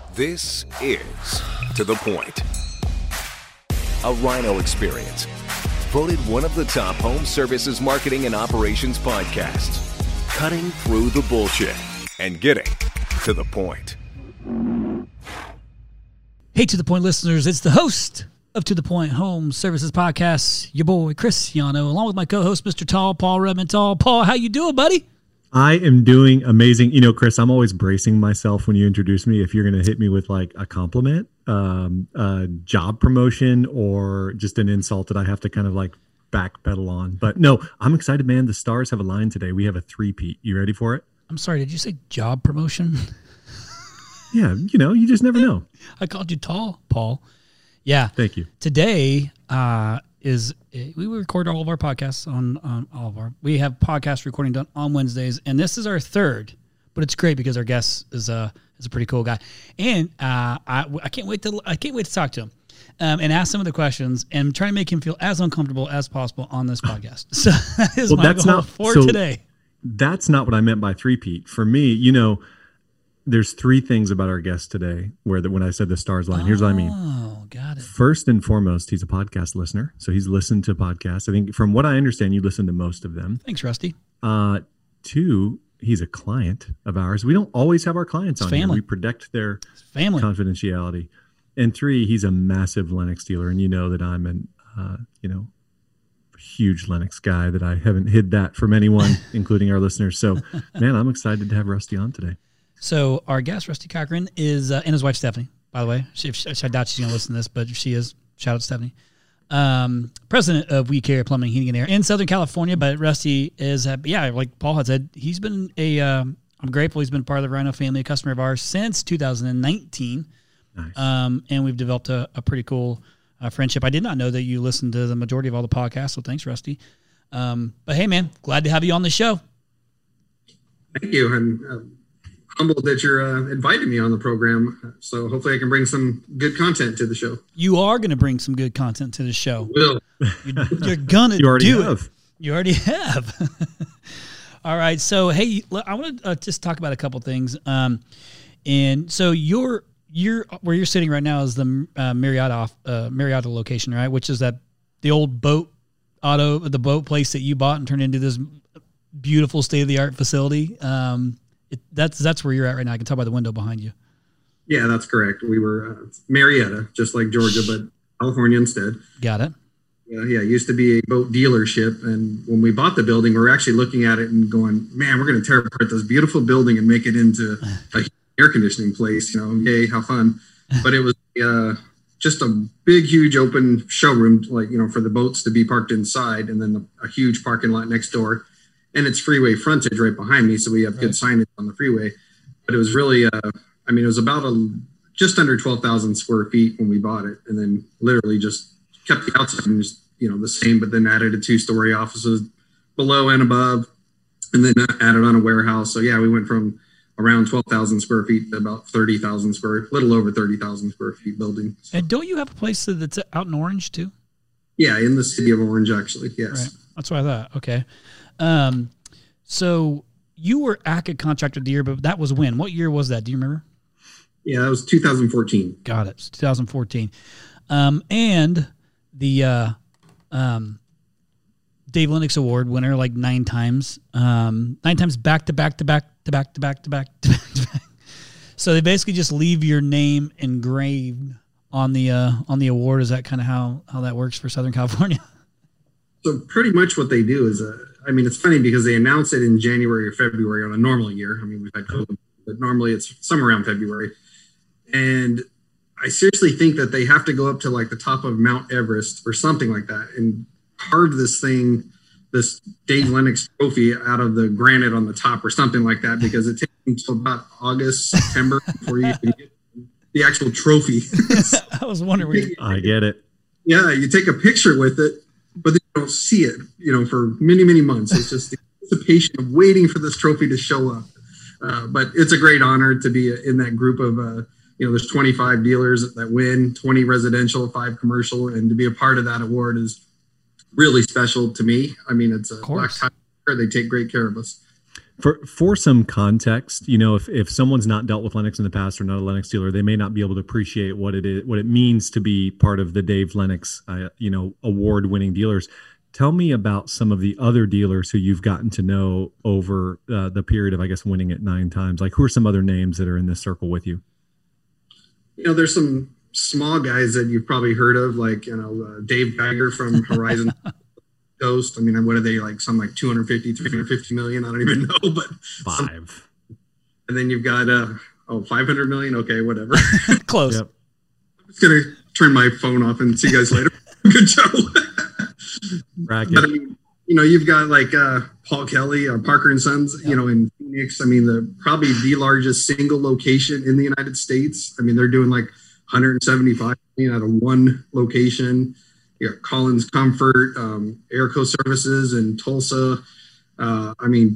This is To The Point, a Rhino experience. Voted one of the top home services marketing and operations podcasts. Cutting through the bullshit and getting to the point. Hey, To The Point listeners, it's the host of To The Point Home Services Podcast, your boy Chris Yano, along with my co-host, Mr. Tall, Paul Redmond. Tall, Paul, how you doing, buddy? I am doing amazing. You know, Chris, I'm always bracing myself when you introduce me. If you're going to hit me with like a compliment, a job promotion, or just an insult that I have to kind of like backpedal on. But no, I'm excited, man. The stars have aligned today. We have a three-peat. You ready for it? I'm sorry, did you say job promotion? Yeah, you know, you just never know. I called you Tall, Paul. Yeah. Thank you. Today we record all of our podcasts on all of our. We have podcast recording done on Wednesdays, and this is our third. But it's great because our guest is a pretty cool guy, and I can't wait to talk to him and ask some of the questions and try to make him feel as uncomfortable as possible on this podcast. So that is my goal for today. That's not what I meant by three-peat. For me, you know, there's three things about our guest today when I said the stars line. Here's what I mean. Oh, got it. First and foremost, he's a podcast listener. So he's listened to podcasts. I think from what I understand, you listen to most of them. Thanks, Rusty. Two, he's a client of ours. We don't always have our clients on here. We protect their confidentiality. And three, he's a massive Lennox dealer. And you know that I'm an, huge Lennox guy, that I haven't hid that from anyone, including our listeners. So, man, I'm excited to have Rusty on today. So our guest, Rusty Cochran, is and his wife, Stephanie, by the way. I doubt she's going to listen to this, but if she is, shout out to Stephanie. President of We Care Plumbing, Heating, and Air in Southern California. But Rusty is, like Paul had said, he's been I'm grateful he's been part of the Rhino family, a customer of ours since 2019. Nice. And we've developed a pretty cool friendship. I did not know that you listened to the majority of all the podcasts, so thanks, Rusty. But hey, man, glad to have you on the show. Thank you. And humbled that you're inviting me on the program. So hopefully I can bring some good content to the show. You are going to bring some good content to the show. Will. You're going to do it. You already have. All right. So, hey, I want to just talk about a couple things. And so you're where you're sitting right now is the Marietta location, right? Which is the old boat place that you bought and turned into this beautiful state-of-the-art facility. That's where you're at right now. I can tell by the window behind you. Yeah, that's correct. We were Marietta, just like Georgia, but California instead. Got it. Yeah, it used to be a boat dealership. And when we bought the building, we were actually looking at it and going, man, we're going to tear apart this beautiful building and make it into a air conditioning place. You know, yay, how fun. But it was just a big, huge open showroom, like, you know, for the boats to be parked inside, and then a huge parking lot next door. And it's freeway frontage right behind me, so we have good signage on the freeway. But it was really, it was about just under 12,000 square feet when we bought it, and then literally just kept the outside the same, but then added a 2-story offices below and above, and then added on a warehouse. So yeah, we went from around 12,000 square feet to about 30,000 little over 30,000 square feet building. So. And don't you have a place that's out in Orange too? Yeah, in the city of Orange, actually. Yes. Right. That's what I thought. Okay. So you were ACA Contractor of the Year, but that was when? What year was that? Do you remember? Yeah, that was 2014. Got it. It's 2014. And the Dave Lennox Award winner, like 9 times. 9 times back to back. So they basically just leave your name engraved on the award. Is that kind of how that works for Southern California? So pretty much what they do is, it's funny because they announce it in January or February on a normal year. I mean, we've had COVID, but normally it's somewhere around February. And I seriously think that they have to go up to like the top of Mount Everest or something like that and carve this Dave Lennox trophy out of the granite on the top or something like that, because it takes until about August, September before you can get the actual trophy. I was wondering. I get it. Yeah, you take a picture with it, but then you don't see it, for many, many months. It's just the anticipation of waiting for this trophy to show up. But it's a great honor to be in that group of, there's 25 dealers that win, 20 residential, 5 commercial, and to be a part of that award is really special to me. I mean, it's a black tie. They take great care of us. For some context, if someone's not dealt with Lennox in the past or not a Lennox dealer, they may not be able to appreciate what it means to be part of the Dave Lennox, award-winning dealers. Tell me about some of the other dealers who you've gotten to know over the period of, I guess, winning it 9 times. Like, who are some other names that are in this circle with you? There's some small guys that you've probably heard of, like, Dave Geiger from Horizon Coast. I mean, what are they, like, some like 250, 350 million? I don't even know, but 5. And then you've got 500 million. Okay, whatever. Close. Yep. I'm just gonna turn my phone off and see you guys later. Good show. Bracket. But I mean, you've got like Paul Kelly, Parker and Sons, in Phoenix. I mean, probably the largest single location in the United States. I mean, they're doing like 175 million out of one location. You got Collins Comfort, Airco Services in Tulsa. The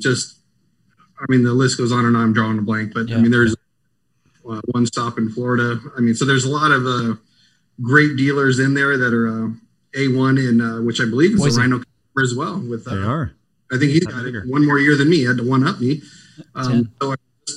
list goes on and on. I'm drawing a blank, but I mean, there's one stop in Florida. I mean, so there's a lot of great dealers in there that are A1 in which I believe is a Rhino as well. With they are. I think he's got it 1 more year than me. He had to one up me. So I just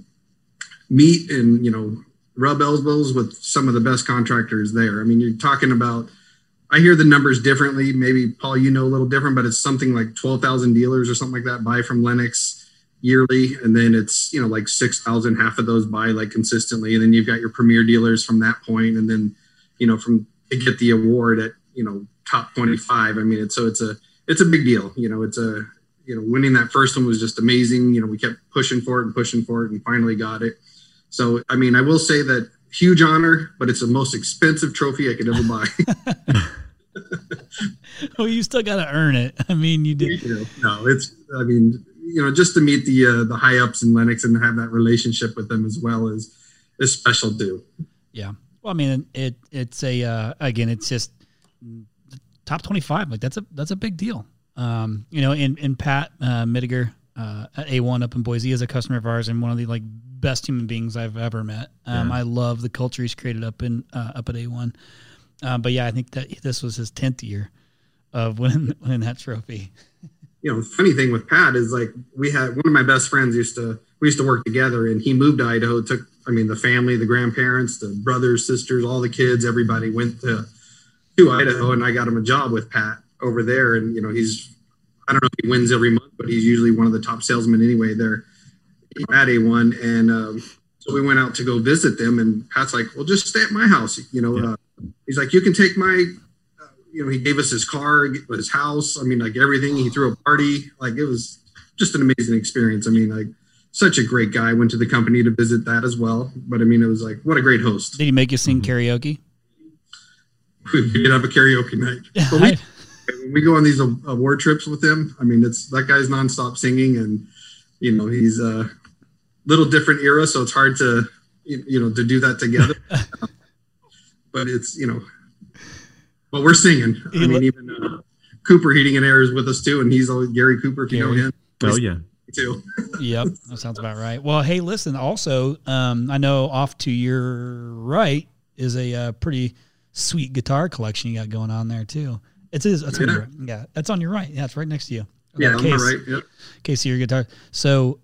meet and rub elbows with some of the best contractors there. I mean, you're talking about. I hear the numbers differently. Maybe Paul, a little different, but it's something like 12,000 dealers or something like that buy from Lennox yearly, and then it's like 6,000. Half of those buy like consistently, and then you've got your premier dealers from that point, and then from to get the award at top 25. I mean, it's a big deal. It's winning that first one was just amazing. We kept pushing for it and finally got it. So I mean, I will say that huge honor, but it's the most expensive trophy I could ever buy. Well, you still got to earn it. I mean, you did. No, it's. I mean, just to meet the high ups in Lennox and have that relationship with them as well is special too. Yeah. Well, I mean, it's again, it's just top 25. Like that's a big deal. And Pat Mittiger at A1 up in Boise is a customer of ours and one of the best human beings I've ever met. I love the culture he's created up at A1. But yeah, I think that this was his 10th year of winning that trophy. The funny thing with Pat is we had one of my best friends we used to work together, and he moved to Idaho. The family, the grandparents, the brothers, sisters, all the kids, everybody went to Idaho, and I got him a job with Pat over there. And I don't know if he wins every month, but he's usually one of the top salesmen anyway there at A1. And so we went out to go visit them, and Pat's like, well, just stay at my house. He's like, you can take my, he gave us his car, his house. I mean, everything. He threw a party. It was just an amazing experience. I mean, such a great guy. I went to the company to visit that as well. But I mean, it was what a great host. Did he make you sing karaoke? We did have a karaoke night. But when we go on these award trips with him, I mean, that guy's nonstop singing, and he's a little different era, so it's hard to to do that together. But it's but we're singing. I mean, even Cooper Heating and Air is with us too, and he's always Gary Cooper, if you know him. Oh yeah, too. Yep, that sounds about right. Well, hey, listen. Also, I know off to your right is a pretty sweet guitar collection you got going on there too. That's on your right. Yeah, that's on your right. Yeah, it's right next to you. Yeah, on my right. Yep. Case of your guitar. So,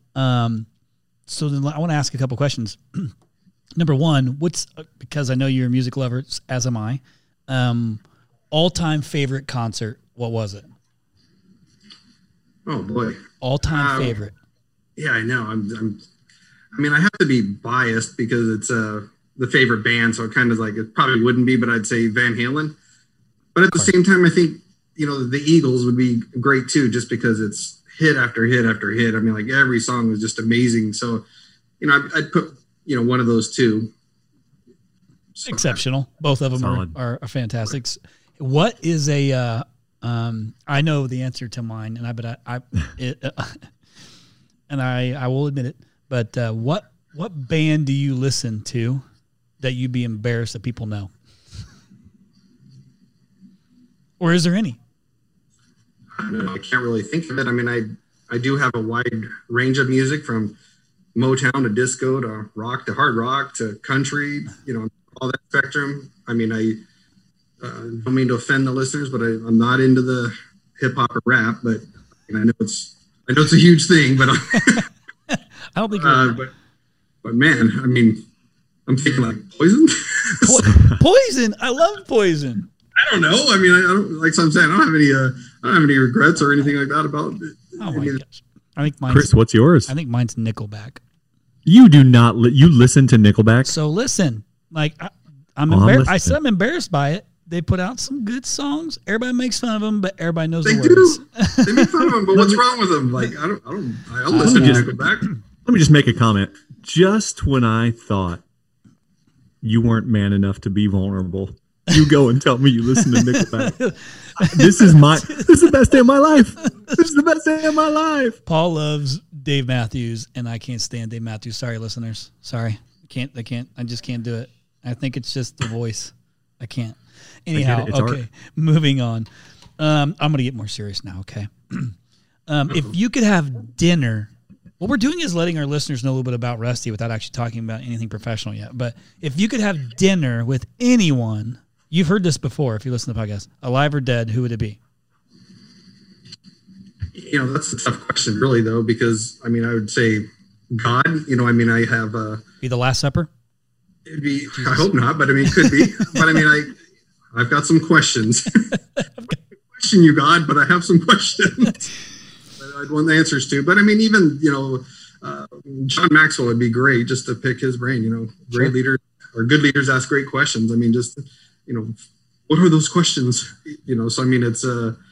so then I want to ask a couple questions. Number one, because I know you're a music lover, as am I. All-time favorite concert. What was it? Oh boy, all-time favorite. Yeah, I know. I have to be biased because it's the favorite band, so it kind of it probably wouldn't be, but I'd say Van Halen. But at the same time, I think the Eagles would be great too, just because it's hit after hit after hit. I mean, every song was just amazing. So, I'd put one of those two. So, exceptional. Both of them are fantastic. What is a? I know the answer to mine, and I will admit it. But what band do you listen to that you'd be embarrassed that people know? Or is there any? I don't know. I can't really think of it. I mean, I do have a wide range of music from Motown to disco to rock to hard rock to country, all that spectrum. I mean, I don't mean to offend the listeners, but I'm not into the hip hop or rap, but I know it's I know it's a huge thing, but I don't think. But man, I mean, I'm thinking like poison. Poison. I love Poison. I don't know. I mean, I don't like. So I'm saying I don't have any regrets or anything like that about it. Oh my gosh. I think mine's, Chris, what's yours? I think mine's Nickelback. You do not. You listen to Nickelback? So listen, like I'm embarrassed. I said I'm embarrassed by it. They put out some good songs. Everybody makes fun of them, but everybody knows the words. They make fun of them, but what's wrong with them? Like I'll listen to Nickelback. Let me just make a comment. Just when I thought you weren't man enough to be vulnerable, you go and tell me you listen to Nickelback. This is the best day of my life. This is the best day of my life. Paul loves Dave Matthews, and I can't stand Dave Matthews. Sorry, listeners. Sorry. I just can't do it. I think it's just the voice. I can't. Anyhow, okay. Art. Moving on. I'm going to get more serious now, okay? If you could have dinner, what we're doing is letting our listeners know a little bit about Rusty without actually talking about anything professional yet. But if you could have dinner with anyone, you've heard this before if you listen to the podcast, alive or dead, who would it be? That's a tough question, really, though, because, I mean, I would say God. I have... Be the Last Supper? It'd be... Jesus. I hope not, but, I mean, it could be. But, I mean, I've got some questions. I question you, God, but I have some questions that I'd want the answers to. But, I mean, even, John Maxwell would be great just to pick his brain. Great leaders or good leaders ask great questions. I mean, just, what are those questions? So, I mean, it's,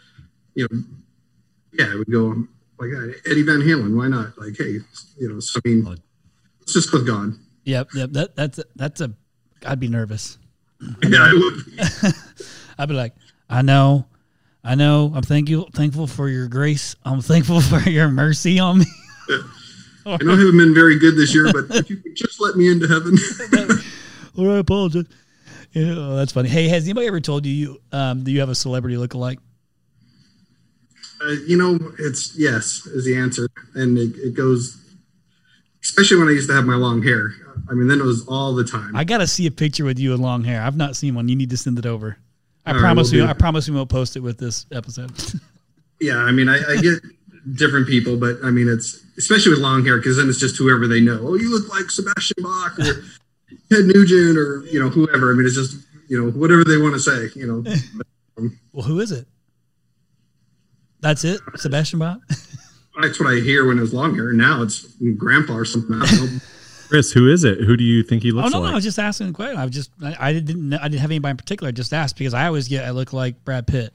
yeah, I would go like Eddie Van Halen. Why not? Like, hey, so I mean, let's just with God. Yep. That's a. I'd be nervous. Yeah, I would. I'd be like, I know. I'm thankful for your grace. I'm thankful for your mercy on me. I know I haven't been very good this year, but if you could just let me into heaven. All right, I apologize. That's funny. Hey, has anybody ever told you do you have a celebrity lookalike? It's yes is the answer. And it goes, especially when I used to have my long hair. I mean, then it was all the time. I got to see a picture with you with long hair. I've not seen one. You need to send it over. I promise you won't post it with this episode. Yeah. I mean, I get different people, but I mean, it's especially with long hair, because then it's just whoever they know. Oh, you look like Sebastian Bach or Ted Nugent or, whoever. I mean, it's just, whatever they want to say, Well, who is it? That's it? Sebastian Bach? That's what I hear when it was long hair. Now it's grandpa or something. I don't know. Chris, who is it? Who do you think he looks like? No, I was just asking a question. I didn't have anybody in particular. I just asked because I look like Brad Pitt.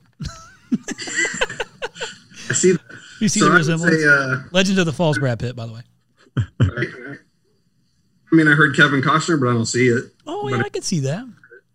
I see that. You see the resemblance? Legend of the Falls Brad Pitt, by the way. Right. I mean, I heard Kevin Costner, but I don't see it. Oh, yeah, I could see that.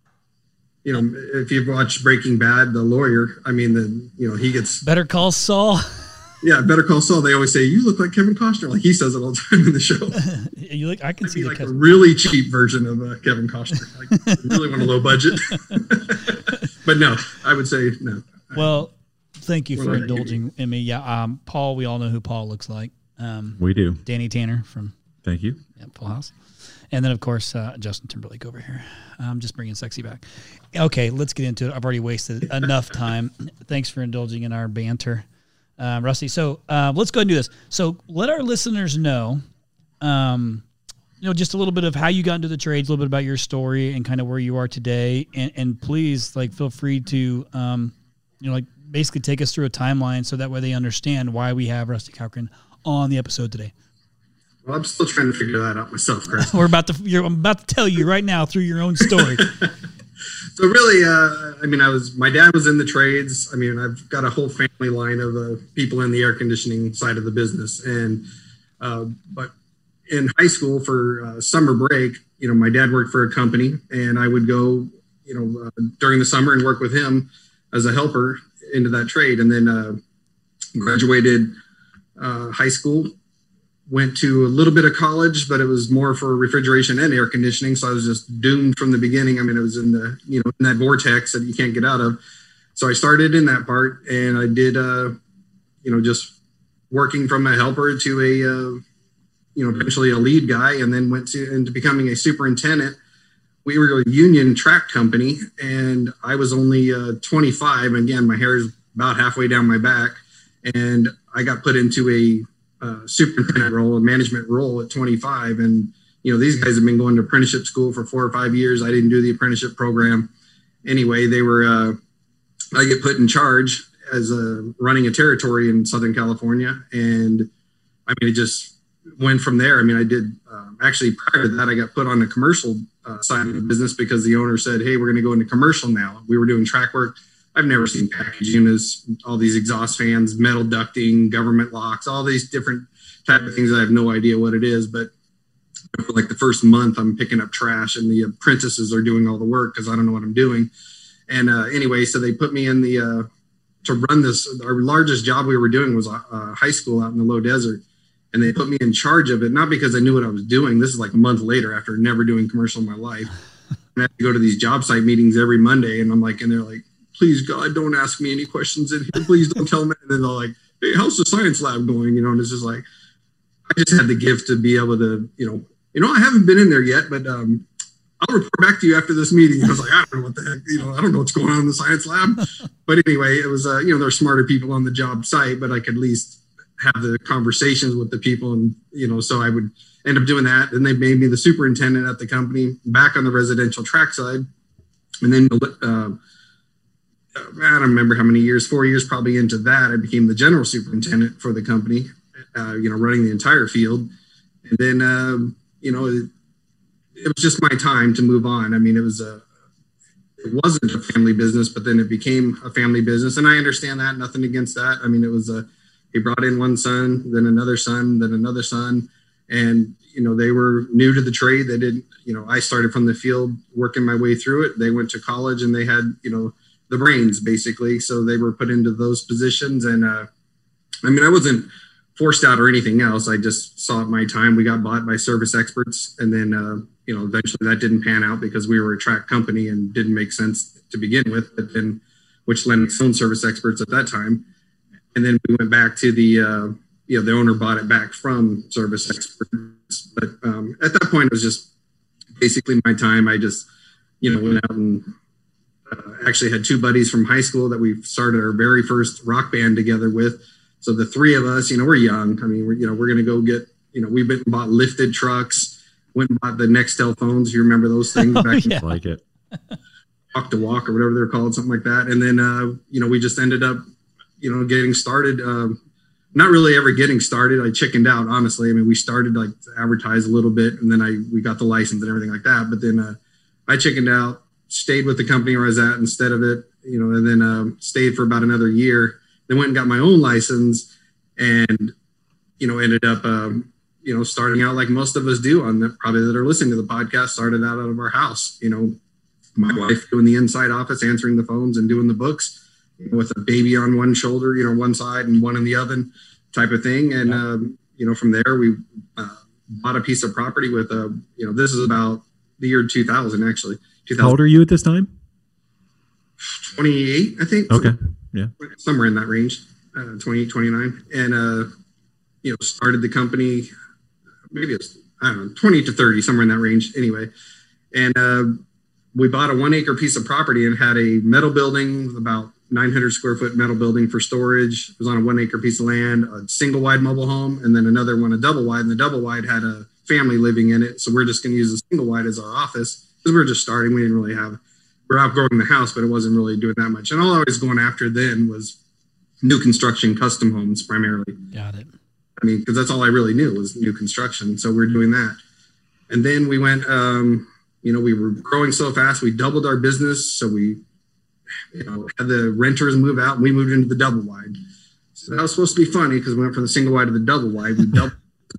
If you've watched Breaking Bad, the lawyer, I mean, he gets... Better Call Saul. Yeah, Better Call Saul. They always say, you look like Kevin Costner. Like he says it all the time in the show. I can see like a really cheap version of Kevin Costner. Like really want a low budget. But no, I would say no. Well, thank you for indulging in me. Yeah, Paul, we all know who Paul looks like. We do. Danny Tanner from... Thank you. Yeah, Full House. And then, of course, Justin Timberlake over here. I'm just bringing sexy back. Okay, let's get into it. I've already wasted enough time. Thanks for indulging in our banter, Rusty. So let's go and do this. So let our listeners know, just a little bit of how you got into the trades, a little bit about your story and kind of where you are today. And please, feel free to, basically take us through a timeline so that way they understand why we have Rusty Cochran on the episode today. Well, I'm still trying to figure that out myself, Chris. I'm about to tell you right now through your own story. So really, my dad was in the trades. I mean, I've got a whole family line of people in the air conditioning side of the business. And, but in high school for summer break, my dad worked for a company and I would go, during the summer and work with him as a helper into that trade. And then graduated high school. Went to a little bit of college, but it was more for refrigeration and air conditioning. So I was just doomed from the beginning. I mean, it was in the, in that vortex that you can't get out of. So I started in that part and I did, just working from a helper to a, eventually a lead guy, and then went into becoming a superintendent. We were a union track company and I was only 25. Again, my hair is about halfway down my back. And I got put into a superintendent role, a management role at 25. And, these guys have been going to apprenticeship school for 4 or 5 years. I didn't do the apprenticeship program. Anyway, I get put in charge as running a territory in Southern California. And it just went from there. I did actually prior to that, I got put on the commercial side of the business because the owner said, hey, we're going to go into commercial now. We were doing track work. I've never seen package units, all these exhaust fans, metal ducting, government locks, all these different type of things. I have no idea what it is, but for like the first month I'm picking up trash and the apprentices are doing all the work because I don't know what I'm doing. And anyway, so they put me in to run this. Our largest job we were doing was a high school out in the low desert. And they put me in charge of it, not because I knew what I was doing. This is like a month later after never doing commercial in my life. And I have to go to these job site meetings every Monday. And I'm like, and they're like, please, God, don't ask me any questions in here. Please don't tell me. And then they're like, hey, how's the science lab going? And it's just like, I just had the gift to be able to, I haven't been in there yet, but I'll report back to you after this meeting. And I was like, I don't know what the heck, I don't know what's going on in the science lab. But anyway, it was, there's smarter people on the job site, but I could at least have the conversations with the people. And, so I would end up doing that. And they made me the superintendent at the company back on the residential track side. And then, I don't remember how many years, 4 years probably into that, I became the general superintendent for the company, running the entire field. And then, it was just my time to move on. It wasn't a family business, but then it became a family business. And I understand that, nothing against that. It was he brought in one son, then another son, then another son. And, they were new to the trade. They didn't, I started from the field working my way through it. They went to college and they had, the brains basically. So they were put into those positions. And, I wasn't forced out or anything else. I just saw it my time. We got bought by Service Experts. And then, eventually that didn't pan out because we were a track company and didn't make sense to begin with, but then, which Lennox owned Service Experts at that time. And then we went back to the owner bought it back from Service Experts. But at that point, it was just basically my time. I just, went out and actually had 2 buddies from high school that we started our very first rock band together with. So the 3 of us, we're young. We're going to go get, we went and bought lifted trucks, went and bought the Nextel phones. You remember those things back yeah. I like it. Talk to walk or whatever they're called, something like that. And then, we just ended up, getting started, not really ever getting started. I chickened out, honestly. We started like to advertise a little bit and then we got the license and everything like that. But then I chickened out, stayed with the company where I was at instead of it, and then stayed for about another year. Then went and got my own license and, ended up, starting out like most of us do probably that are listening to the podcast, started out of our house, my wife doing the inside office, answering the phones and doing the books. With a baby on one shoulder, one side and one in the oven type of thing. And, from there, we bought a piece of property with, this is about the year 2000, actually. 2000. How old are you at this time? 28, I think. Okay. Yeah. Somewhere in that range, 28, 29. And, started the company, maybe it's, 20 to 30, somewhere in that range anyway. And we bought a 1 acre piece of property and had a metal building, about 900 square foot metal building for storage. It was on a 1 acre piece of land, a single wide mobile home, and then another one, a double wide. And the double wide had a family living in it. So we're just going to use the single wide as our office because we were just starting. We didn't really we're outgrowing the house, but it wasn't really doing that much. And all I was going after then was new construction, custom homes primarily. Got it. Because that's all I really knew was new construction. So we're doing that. And then we went, we were growing so fast, we doubled our business. So we, had the renters move out and we moved into the double wide. So that was supposed to be funny because we went from the single wide to the double wide. We doubled.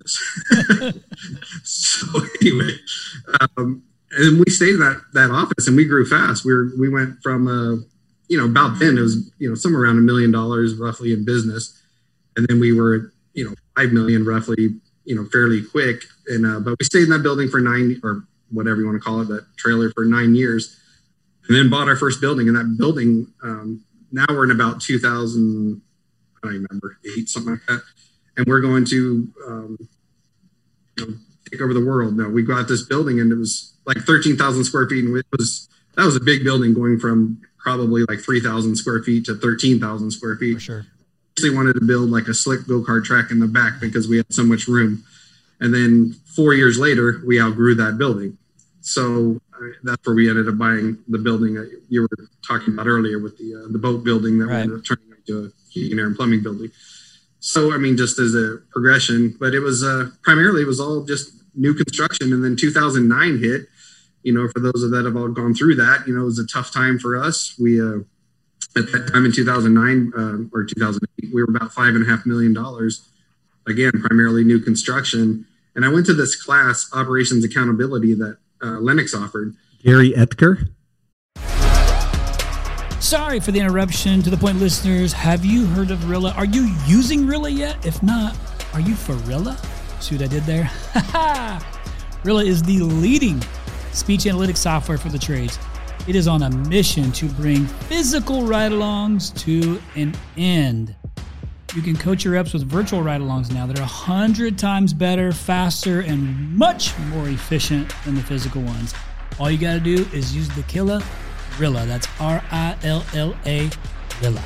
So anyway, and we stayed in that office and we grew fast. We went from, about then it was, somewhere around $1 million roughly in business. And then we were, 5 million roughly, fairly quick. And, but we stayed in that building for 9 or whatever you want to call it, that trailer for 9 years. And then bought our first building. And that building, now we're in about 2000, I don't remember, 8, something like that. And we're going to take over the world. No, we got this building and it was like 13,000 square feet. And that was a big building going from probably like 3,000 square feet to 13,000 square feet. For sure. initially wanted to build like a slick go-kart track in the back because we had so much room. And then 4 years later, we outgrew that building. So that's where we ended up buying the building that you were talking about earlier with the boat building that we ended up turning into a heating, air, and plumbing building. So, I mean, just as a progression, but it was primarily, it was all just new construction. And then 2009 hit, you know, for those that have all gone through that, you know, it was a tough time for us. We, at that time in 2009 or 2008, we were about $5.5 million. Again, primarily new construction. And I went to this class, Operations Accountability, that Lennox offered. Gary Etker. Sorry for the interruption. To the point, listeners, have you heard of Rilla? Are you using Rilla yet? If not, are you for Rilla? See what I did there? Rilla is the leading speech analytics software for the trades. It is on a mission to bring physical ride-alongs to an end. You can coach your reps with virtual ride-alongs now that are 100 times better, faster, and much more efficient than the physical ones. All you got to do is use the killer Rilla. That's RILLA, Rilla.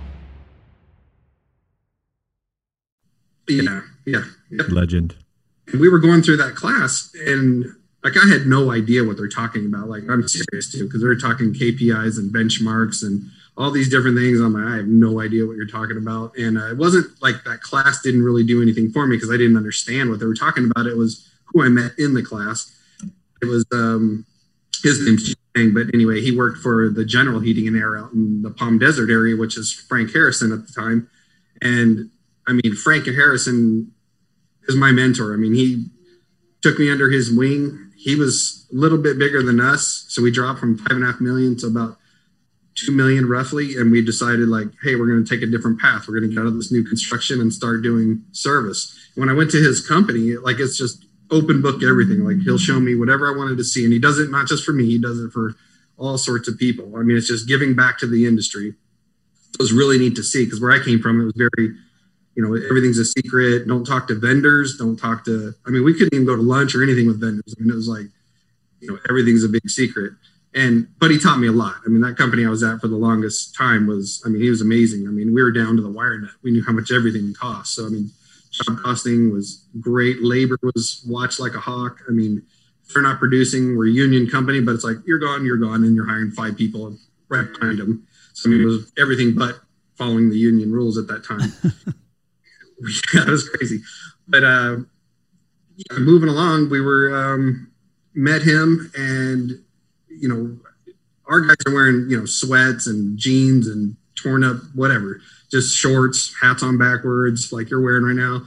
Yeah. Legend. And we were going through that class, and like I had no idea what they're talking about. Like, I'm serious too, because they're talking KPIs and benchmarks and all these different things. I'm like, I have no idea what you're talking about. And it wasn't like that class didn't really do anything for me because I didn't understand what they were talking about. It was who I met in the class. It was his name's Chang, but anyway, he worked for the General Heating and Air out in the Palm Desert area, which is Frank Harrison at the time. And I mean, Frank Harrison is my mentor. I mean, he took me under his wing. He was a little bit bigger than us. So we dropped from $5.5 million to about $2 million roughly. And we decided like, hey, we're going to take a different path. We're going to get out of this new construction and start doing service. When I went to his company, like it's just open book everything. Like he'll show me whatever I wanted to see. And he does it not just for me, he does it for all sorts of people. I mean, it's just giving back to the industry. It was really neat to see because where I came from, it was very, you know, everything's a secret. Don't talk to vendors. Don't talk to, I mean, we couldn't even go to lunch or anything with vendors. I mean, it was like, you know, everything's a big secret. But he taught me a lot. I mean, that company I was at for the longest time was, I mean, he was amazing. I mean, we were down to the wire net. We knew how much everything cost. So, I mean, job costing was great. Labor was watched like a hawk. I mean, if they're not producing, we're a union company, but it's like, you're gone, and you're hiring 5 people right behind them. So, I mean, it was everything but following the union rules at that time. Yeah, it was crazy. But moving along, we were met him, and you know, our guys are wearing, you know, sweats and jeans and torn up whatever, just shorts, hats on backwards, like you're wearing right now.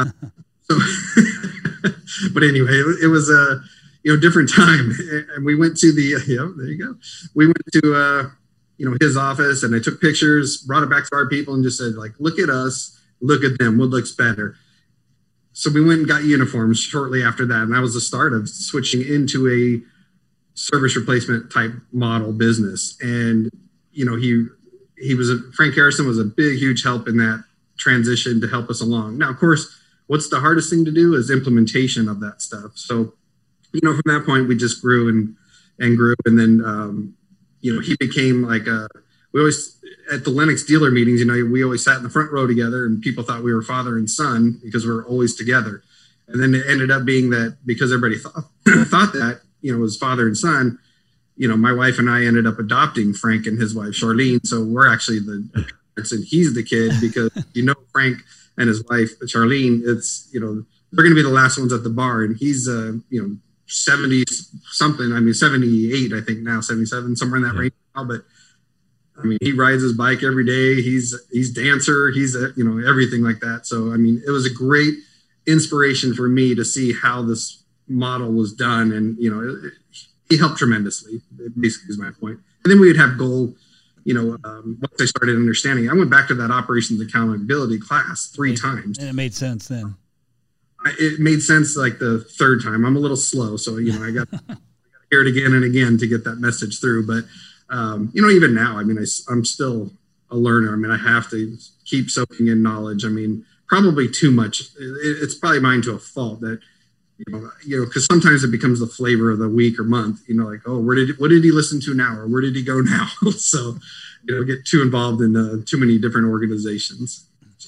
But anyway, it was a different time, and we went to the there you go. We went to his office, and I took pictures, brought it back to our people, and just said like, look at us. Look at them. What looks better? So we went and got uniforms shortly after that. And that was the start of switching into a service replacement type model business. And, you know, Frank Harrison was a big, huge help in that transition to help us along. Now, of course, what's the hardest thing to do is implementation of that stuff. So, you know, from that point, we just grew and grew. And then, he became like we always, at the Lennox dealer meetings, you know, we always sat in the front row together, and people thought we were father and son because we were always together. And then it ended up being that because everybody thought that, you know, it was father and son, you know, my wife and I ended up adopting Frank and his wife, Charlene. So we're actually the parents and he's the kid because, you know, Frank and his wife, Charlene, it's, you know, they're going to be the last ones at the bar. And he's, 70 something, I mean, 78, I think now, 77, somewhere in that range now. But I mean, he rides his bike every day. He's dancer. He's, everything like that. So, I mean, it was a great inspiration for me to see how this model was done. And, you know, he helped tremendously, basically is my point. And then we would have goal, once I started understanding, I went back to that operations accountability class 3 times. And it made sense then. It made sense like the 3rd time. I'm a little slow. So, I got to hear it again and again to get that message through. But, even now, I mean, I'm still a learner. I mean, I have to keep soaking in knowledge. I mean, probably too much. It's probably mine to a fault that, because sometimes it becomes the flavor of the week or month, like, oh, what did he listen to now? Or where did he go now? So, get too involved in too many different organizations.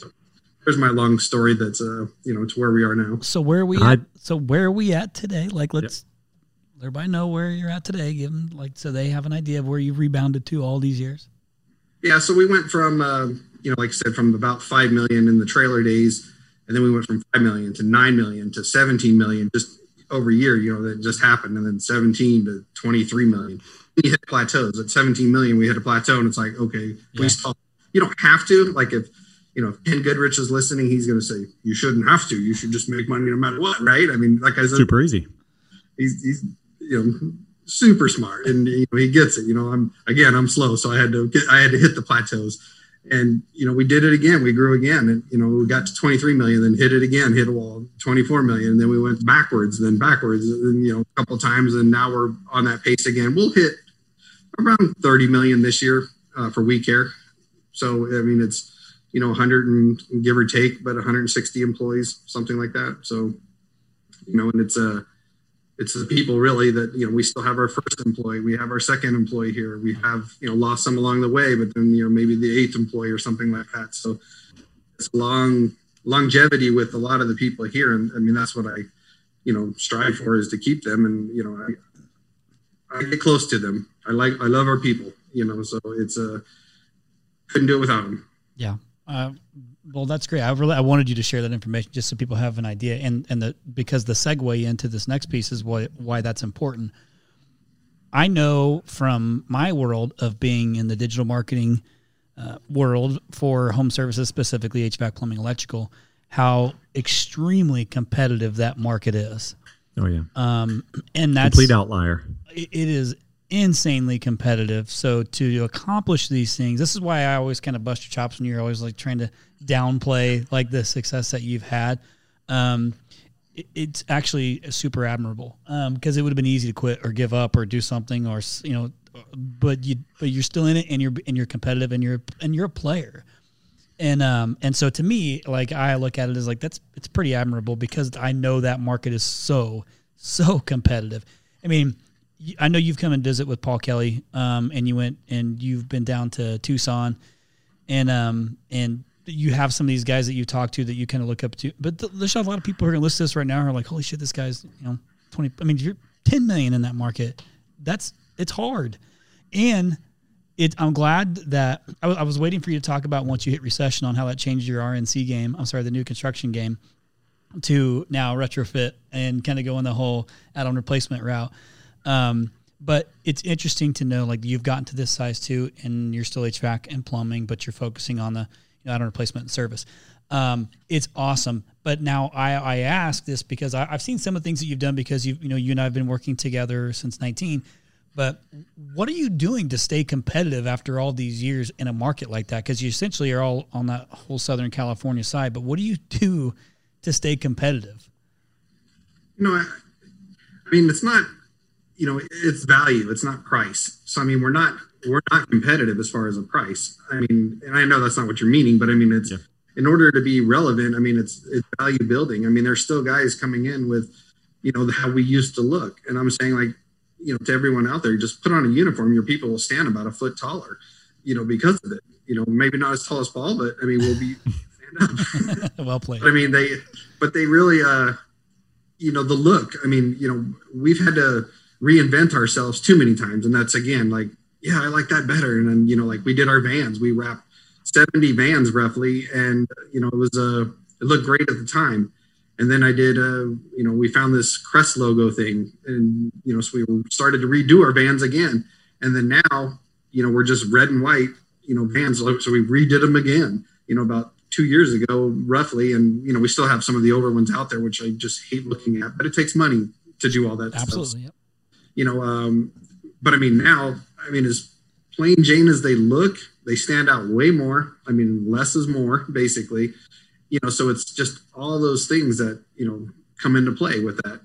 there's my long story. That's it's where we are now. So where are we at? So where are we at today? Like, let's let everybody know where you're at today. Give them so they have an idea of where you've rebounded to all these years. Yeah. So we went from, like I said, from about 5 million in the trailer days. And then we went from 5 million to 9 million to 17 million just over a year, that just happened. And then 17 to 23 million. We hit plateaus at 17 million. We hit a plateau and it's like, okay, we stop. You don't have to. Like if Ken Goodrich is listening, he's going to say, you shouldn't have to. You should just make money no matter what. Right. I mean, like I said, super easy. He's super smart and he gets it. I'm slow. So I had to hit the plateaus. And, we did it again. We grew again. And, we got to 23 million, then hit it again, hit a wall, 24 million. And then we went backwards, and, a couple of times. And now we're on that pace again. We'll hit around 30 million this year for We Care. So, I mean, it's, 100 and give or take, but 160 employees, something like that. So, and it's the people really that, we still have our first employee. We have our second employee here. We have, lost some along the way, but then, maybe the 8th employee or something like that. So it's longevity with a lot of the people here. And I mean, that's what I, strive for, is to keep them. And, I get close to them. I love our people, so it's couldn't do it without them. Yeah. Well, that's great. I wanted you to share that information just so people have an idea, because the segue into this next piece is why that's important. I know from my world of being in the digital marketing world for home services, specifically HVAC, plumbing, electrical, how extremely competitive that market is. Oh yeah. And that's complete outlier. It is insanely competitive. So to accomplish these things, this is why I always kind of bust your chops when you're always like trying to downplay like the success that you've had. It's actually super admirable, because it would have been easy to quit or give up or do something, or but you're still in it, and you're competitive, and you're a player. And so to me, like, I look at it as like, it's pretty admirable, because I know that market is so competitive. I mean, I know you've come and visit with Paul Kelly, and you went and you've been down to Tucson, and you have some of these guys that you talk to that you kind of look up to. But there's a lot of people who are going to listen to this right now who are like, holy shit, this guy's 20. I mean, you're 10 million in that market. It's hard, and I'm glad that I was waiting for you to talk about, once you hit recession, on how that changed your RNC game. I'm sorry, the new construction game, to now retrofit and kind of go in the whole add-on replacement route. But it's interesting to know, like, you've gotten to this size too, and you're still HVAC and plumbing, but you're focusing on the add-on replacement and service. It's awesome. But now I ask this because I've seen some of the things that you've done, because you and I have been working together since 19. But what are you doing to stay competitive after all these years in a market like that? Because you essentially are all on that whole Southern California side. But what do you do to stay competitive? I mean, it's not, it's value. It's not price. So, I mean, we're not competitive as far as a price. I mean, and I know that's not what you're meaning, but I mean, it's in order to be relevant. I mean, it's value building. I mean, there's still guys coming in with, how we used to look. And I'm saying, like, to everyone out there, just put on a uniform. Your people will stand about a foot taller, because of it. Maybe not as tall as Paul, but I mean, we'll be stand up. Well played. But I mean, they really, the look. I mean, we've had to reinvent ourselves too many times, and that's, again, like, yeah, I like that better. And then, like, we did our vans. We wrapped 70 vans roughly, and it looked great at the time. And then I did, we found this Crest logo thing, and, so we started to redo our vans again. And then now, we're just red and white, vans. So we redid them again, about 2 years ago, roughly. And, we still have some of the older ones out there, which I just hate looking at, but it takes money to do all that Absolutely, stuff. Yep. But I mean, now, as plain Jane as they look, they stand out way more. I mean, less is more, basically. So it's just all those things that, come into play with that.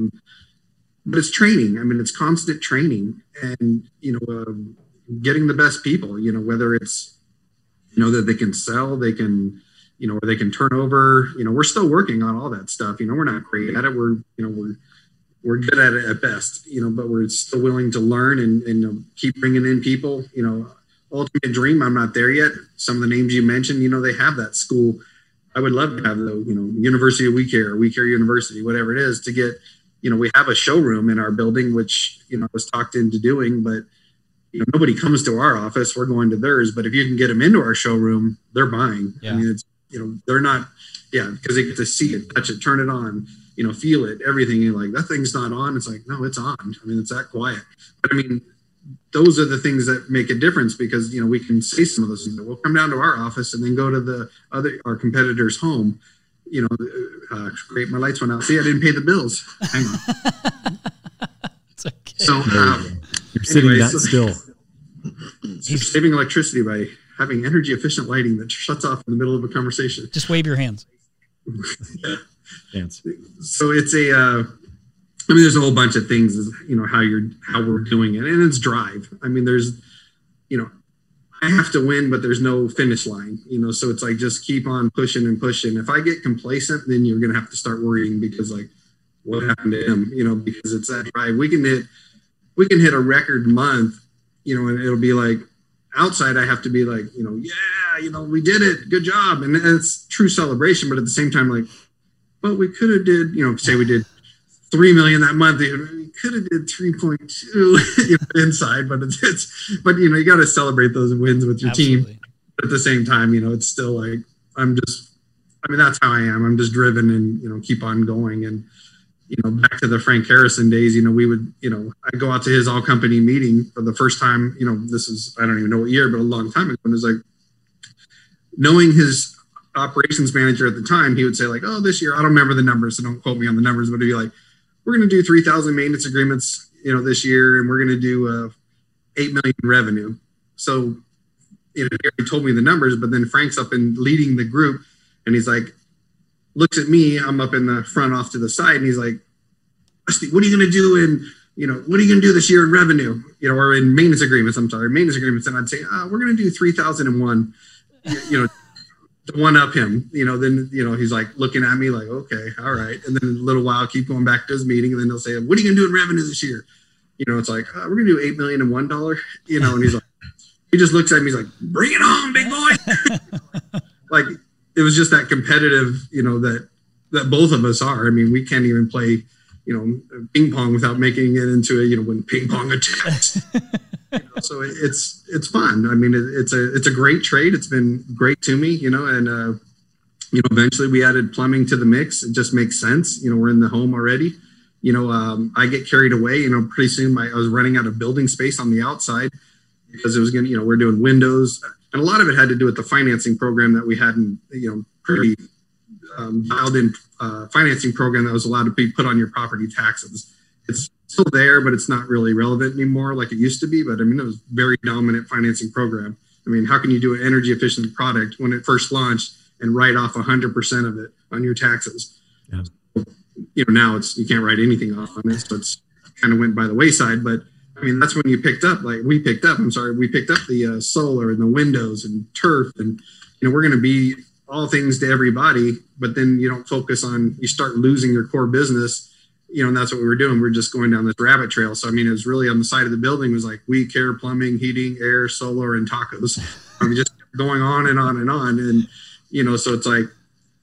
But it's training. I mean, it's constant training, and, getting the best people, whether it's, that they can sell, they can, or they can turn over, we're still working on all that stuff. We're not great at it. We're good at it at best, but we're still willing to learn and keep bringing in people. Ultimate Dream, I'm not there yet. Some of the names you mentioned, they have that school I would love to have the, University of We Care University, whatever it is, to get, we have a showroom in our building, which, I was talked into doing, but nobody comes to our office. We're going to theirs. But if you can get them into our showroom, they're buying. Yeah. I mean, it's, they're not, because they get to see it, touch it, turn it on, feel it, everything. You're like, that thing's not on. It's like, no, it's on. I mean, it's that quiet. But I mean, those are the things that make a difference, because, we can say some of those things. We'll come down to our office and then go to our competitor's home. Great, my lights went out. See, I didn't pay the bills. Hang on. It's okay. So you're sitting that still. You're saving electricity by having energy efficient lighting that shuts off in the middle of a conversation. Just wave your hands. Yeah. Dance. So it's there's a whole bunch of things, how we're doing it, and it's drive. I mean, there's, I have to win, but there's no finish line, so it's like, just keep on pushing and pushing. If I get complacent, then you're going to have to start worrying, because like, what happened to him, because it's that drive. We can hit a record month, and it'll be like, outside, I have to be like, we did it. Good job. And it's true celebration. But at the same time, like, well, we could have did, say we did 3 million that month. We could have did 3.2 inside, but but you got to celebrate those wins with your Absolutely. team. But at the same time, it's still like, that's how I am. I'm just driven and, keep on going. And, back to the Frank Harrison days, we would, I'd go out to his all company meeting for the first time, this is, I don't even know what year, but a long time ago. And it was like, knowing his operations manager at the time, he would say like, oh, this year, I don't remember the numbers, so don't quote me on the numbers, but he'd be like, we're going to do 3,000 maintenance agreements, this year, and we're going to do 8 million in revenue. So, he already told me the numbers, but then Frank's up and leading the group, and he's like, looks at me, I'm up in the front off to the side, and he's like, Rusty, what are you going to do what are you going to do this year in revenue, or in maintenance agreements? I'm sorry, maintenance agreements. And I'd say, we're going to do 3,001, to one up him, then, he's like looking at me like, okay, all right. And then a little while, keep going back to his meeting. And then they'll say, what are you going to do in revenue this year? It's like, we're going to do $8 million and $1, and he's like, he just looks at me, he's like, bring it on, big boy. Like, it was just that competitive, that both of us are. I mean, we can't even play, ping pong without making it into when ping pong attacks. So it's fun. I mean, it's a great trade. It's been great to me, and eventually we added plumbing to the mix. It just makes sense. We're in the home already. I get carried away. Pretty soon I was running out of building space on the outside, because it was going to, we're doing windows, and a lot of it had to do with the financing program that we had, pretty dialed in financing program that was allowed to be put on your property taxes. It's still there, but it's not really relevant anymore like it used to be. But I mean, it was a very dominant financing program. I mean, how can you do an energy efficient product when it first launched and write off 100% of it on your taxes? Yeah. Now you can't write anything off on it. So it's kind of went by the wayside. But I mean, that's when we picked up the solar and the windows and turf, and, we're going to be all things to everybody, but then you don't focus on, you start losing your core business, and that's what we were doing. We're just going down this rabbit trail. So, I mean, it was really on the side of the building was like, We Care, plumbing, heating, air, solar, and tacos. I mean, just going on and on and on. And, so it's like,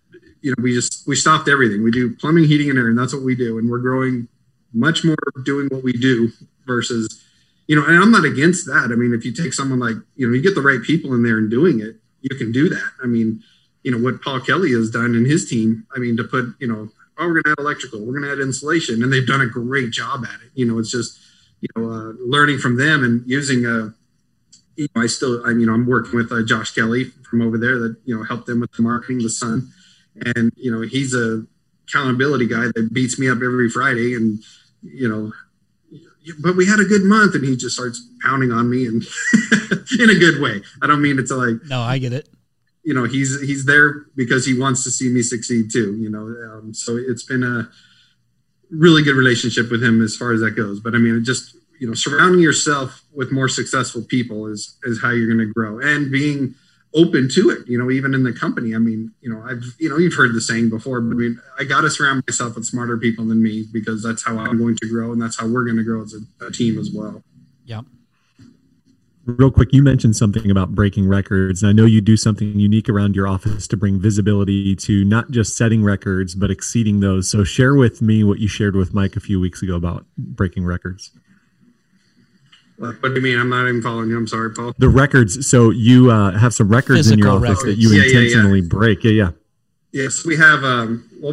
we stopped everything. We do plumbing, heating, and air, and that's what we do. And we're growing much more doing what we do versus, and I'm not against that. I mean, if you take someone like, you get the right people in there and doing it, you can do that. I mean, what Paul Kelly has done in his team, I mean, to put, we're going to add electrical, we're going to add insulation, and they've done a great job at it. It's just, learning from them and using, I'm working with Josh Kelly from over there that, helped them with the marketing, the Sun. And, he's a accountability guy that beats me up every Friday, and, but we had a good month, and he just starts pounding on me, and in a good way. I don't mean it's like, no, I get it. He's there because he wants to see me succeed too, so it's been a really good relationship with him as far as that goes. But I mean, just, surrounding yourself with more successful people is how you're going to grow, and being open to it, even in the company. I mean, you've heard the saying before, but I mean, I got to surround myself with smarter people than me, because that's how I'm going to grow. And that's how we're going to grow as a team as well. Yeah. real quick, you mentioned something about breaking records, and I know you do something unique around your office to bring visibility to not just setting records, but exceeding those. So share with me what you shared with Mike a few weeks ago about breaking records. What do you mean? I'm not even following you. I'm sorry, Paul. The records. So you have some records Physical in your office records that you intentionally break. Yeah. Yes, we have. Well,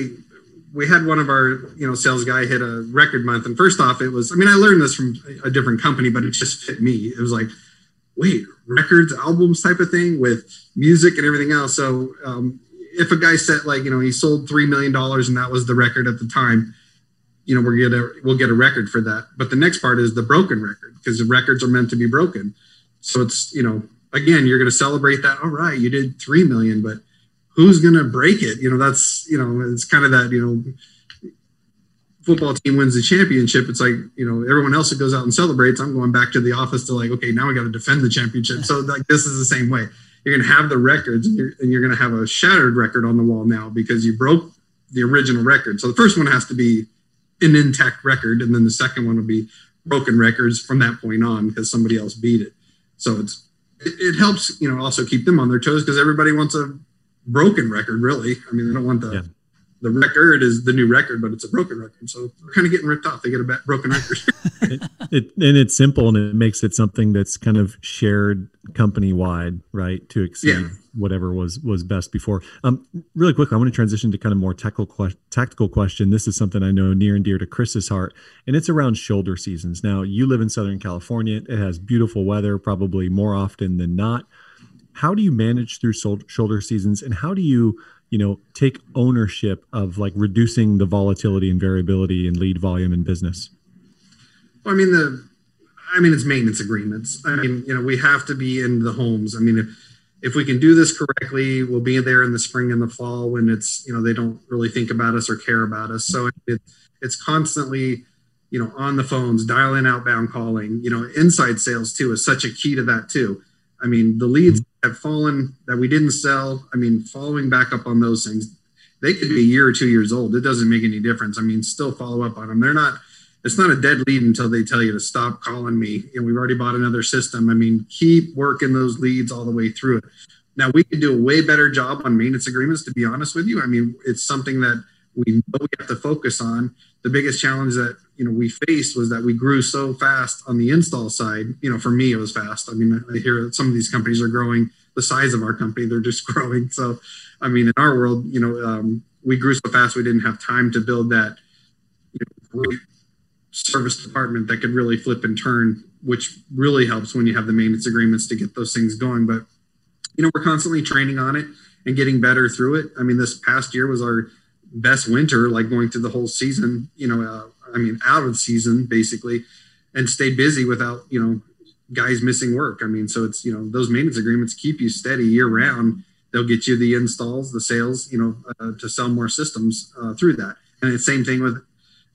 we had one of our, sales guy hit a record month. And first off, it was, I learned this from a different company, but it just fit me. It was like, wait, records, albums type of thing with music and everything else. So if a guy said he sold $3 million and that was the record at the time, we'll get a record for that. But the next part is the broken record, because the records are meant to be broken. So it's, again, you're going to celebrate that. All right, you did 3 million, but who's going to break it? That's, it's kind of that, football team wins the championship. It's like, everyone else that goes out and celebrates, I'm going back to the office to okay, now we got to defend the championship. So this is the same way. You're going to have the records and you're going to have a shattered record on the wall now because you broke the original record. So the first one has to be an intact record. And then the second one will be broken records from that point on because somebody else beat it. So it helps, also keep them on their toes because everybody wants a broken record, really. They don't want the record is the new record, but it's a broken record. So they're kind of getting ripped off. They get a broken record. And it's simple, and it makes it something that's kind of shared company wide, right? To exceed whatever was best before. Really quick, I want to transition to kind of more tactical question. This is something I know near and dear to Chris's heart, and it's around shoulder seasons. Now, you live in Southern California. It has beautiful weather, probably more often than not. How do you manage through shoulder seasons, and how do you take ownership of reducing the volatility and variability in lead volume in business? Well, it's maintenance agreements. We have to be in the homes. If we can do this correctly, we'll be there in the spring and the fall when it's, they don't really think about us or care about us. So it's constantly, on the phones, dialing, outbound calling, inside sales too is such a key to that too. The leads have fallen that we didn't sell. Following back up on those things, they could be a year or 2 years old. It doesn't make any difference. Still follow up on them. It's not a dead lead until they tell you to stop calling me. We've already bought another system. Keep working those leads all the way through it. Now we could do a way better job on maintenance agreements, to be honest with you. It's something that we know we have to focus on. The biggest challenge that, we faced was that we grew so fast on the install side. For me, it was fast. I hear some of these companies are growing the size of our company. They're just growing. So, in our world, we grew so fast, we didn't have time to build that great service department that could really flip and turn, which really helps when you have the maintenance agreements to get those things going. But, we're constantly training on it and getting better through it. This past year was our best winter, going through the whole season, out of season basically, and stay busy without, guys missing work. So it's, those maintenance agreements keep you steady year round. They'll get you the installs, the sales, to sell more systems through that. And the same thing with,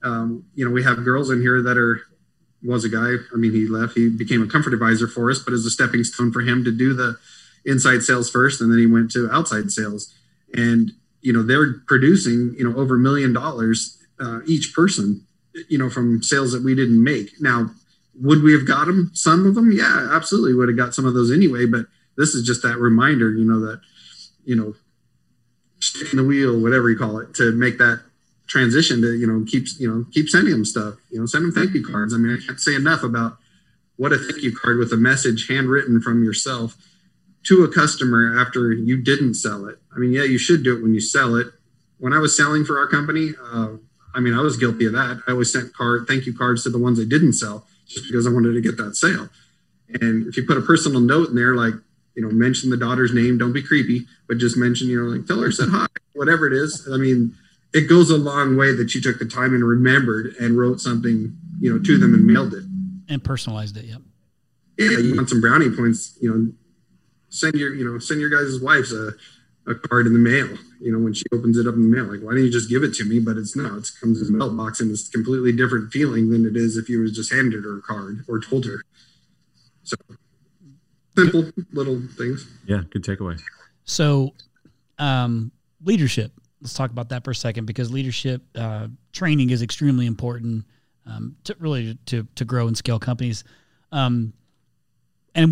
we have girls in here that was a guy. He left, he became a comfort advisor for us, but as a stepping stone for him to do the inside sales first. And then he went to outside sales, and, they're producing, over $1 million each person, from sales that we didn't make. Now, would we have got them? Some of them? Yeah, absolutely would have got some of those anyway. But this is just that reminder, that, stick in the wheel, whatever you call it, to make that transition to, keep sending them stuff, send them thank you cards. I can't say enough about what a thank you card with a message handwritten from yourself to a customer after you didn't sell it. Yeah, you should do it when you sell it. When I was selling for our company, I was guilty of that. I always sent thank you cards to the ones I didn't sell just because I wanted to get that sale. And if you put a personal note in there, mention the daughter's name, don't be creepy, but just mention, tell her I said hi, whatever it is. It goes a long way that you took the time and remembered and wrote something, to them and mailed it. And personalized it, yep. Yeah, you want some brownie points, send your guys' wives a card in the mail, when she opens it up in the mail. Why don't you just give it to me? But it comes in a mailbox, and it's a completely different feeling than it is if you was just handed her a card or told her. So simple little things. Yeah, good takeaway. So leadership. Let's talk about that for a second, because leadership training is extremely important to grow and scale companies. And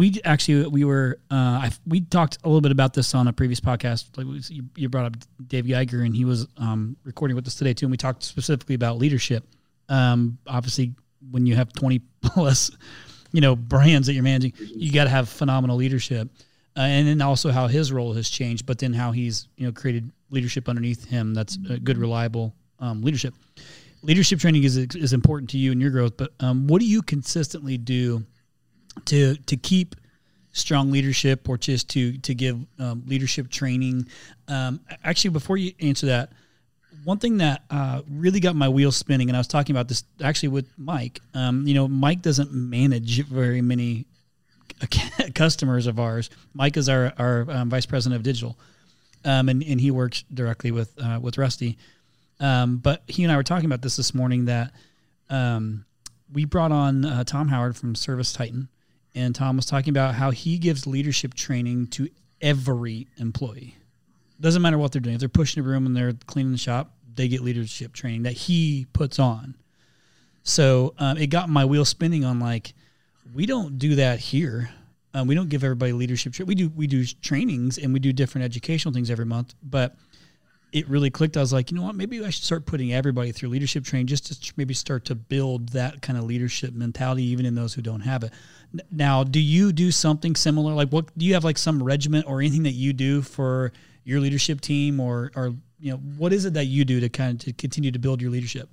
we talked a little bit about this on a previous podcast. Like you brought up Dave Geiger, and he was recording with us today too. And we talked specifically about leadership. Obviously, when you have 20 plus, brands that you're managing, you got to have phenomenal leadership. And then also how his role has changed, but then how he's created leadership underneath him. That's a good, reliable leadership. Leadership training is important to you and your growth. But what do you consistently do to keep strong leadership, or just to give leadership training? Actually, before you answer that, one thing that really got my wheels spinning, and I was talking about this actually with Mike. Mike doesn't manage very many customers of ours. Mike is our vice president of digital, and he works directly with Rusty. But he and I were talking about this morning, that we brought on Tom Howard from Service Titan, and Tom was talking about how he gives leadership training to every employee. Doesn't matter what they're doing. If they're pushing a broom and they're cleaning the shop, they get leadership training that he puts on. So it got my wheel spinning on, like, we don't do that here. We don't give everybody leadership training. We do trainings, and we do different educational things every month. But it really clicked. I was like, you know what? Maybe I should start putting everybody through leadership training, just to maybe start to build that kind of leadership mentality, even in those who don't have it. Now, do you do something similar? Like, what do you have, like some regiment or anything that you do for your leadership team, or what is it that you do to continue to build your leadership?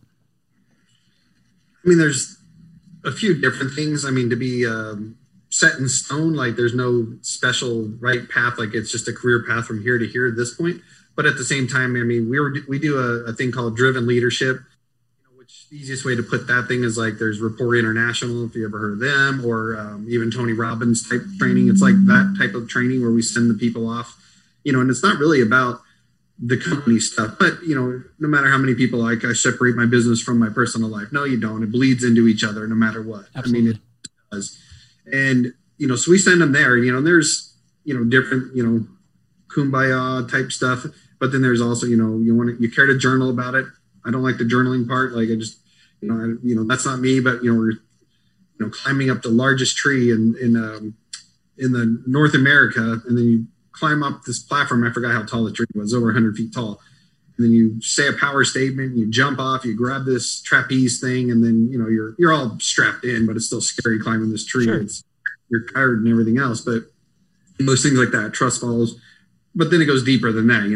I mean, there's a few different things. I mean, to be set in stone, like there's no special right path, like it's just a career path from here to here at this point. But at the same time, I mean, we do a thing called driven leadership, which the easiest way to put that thing is like there's Rapport International, if you ever heard of them, or even Tony Robbins type training. It's like that type of training where we send the people off, and it's not really about the company stuff, but no matter how many people, like, I separate my business from my personal life. No, you don't. It bleeds into each other no matter what. Absolutely. I mean, it does. And, so we send them there, and there's, different, kumbaya type stuff. But then there's also, you care to journal about it. I don't like the journaling part. Like, I just, that's not me, but, we're, climbing up the largest tree in the North America. And then you climb up this platform. I forgot how tall the tree was, over 100 feet tall. And then you say a power statement, you jump off, you grab this trapeze thing, and then, you're all strapped in, but it's still scary climbing this tree. Sure. You're tired and everything else, but those things like that, trust falls. But then it goes deeper than that,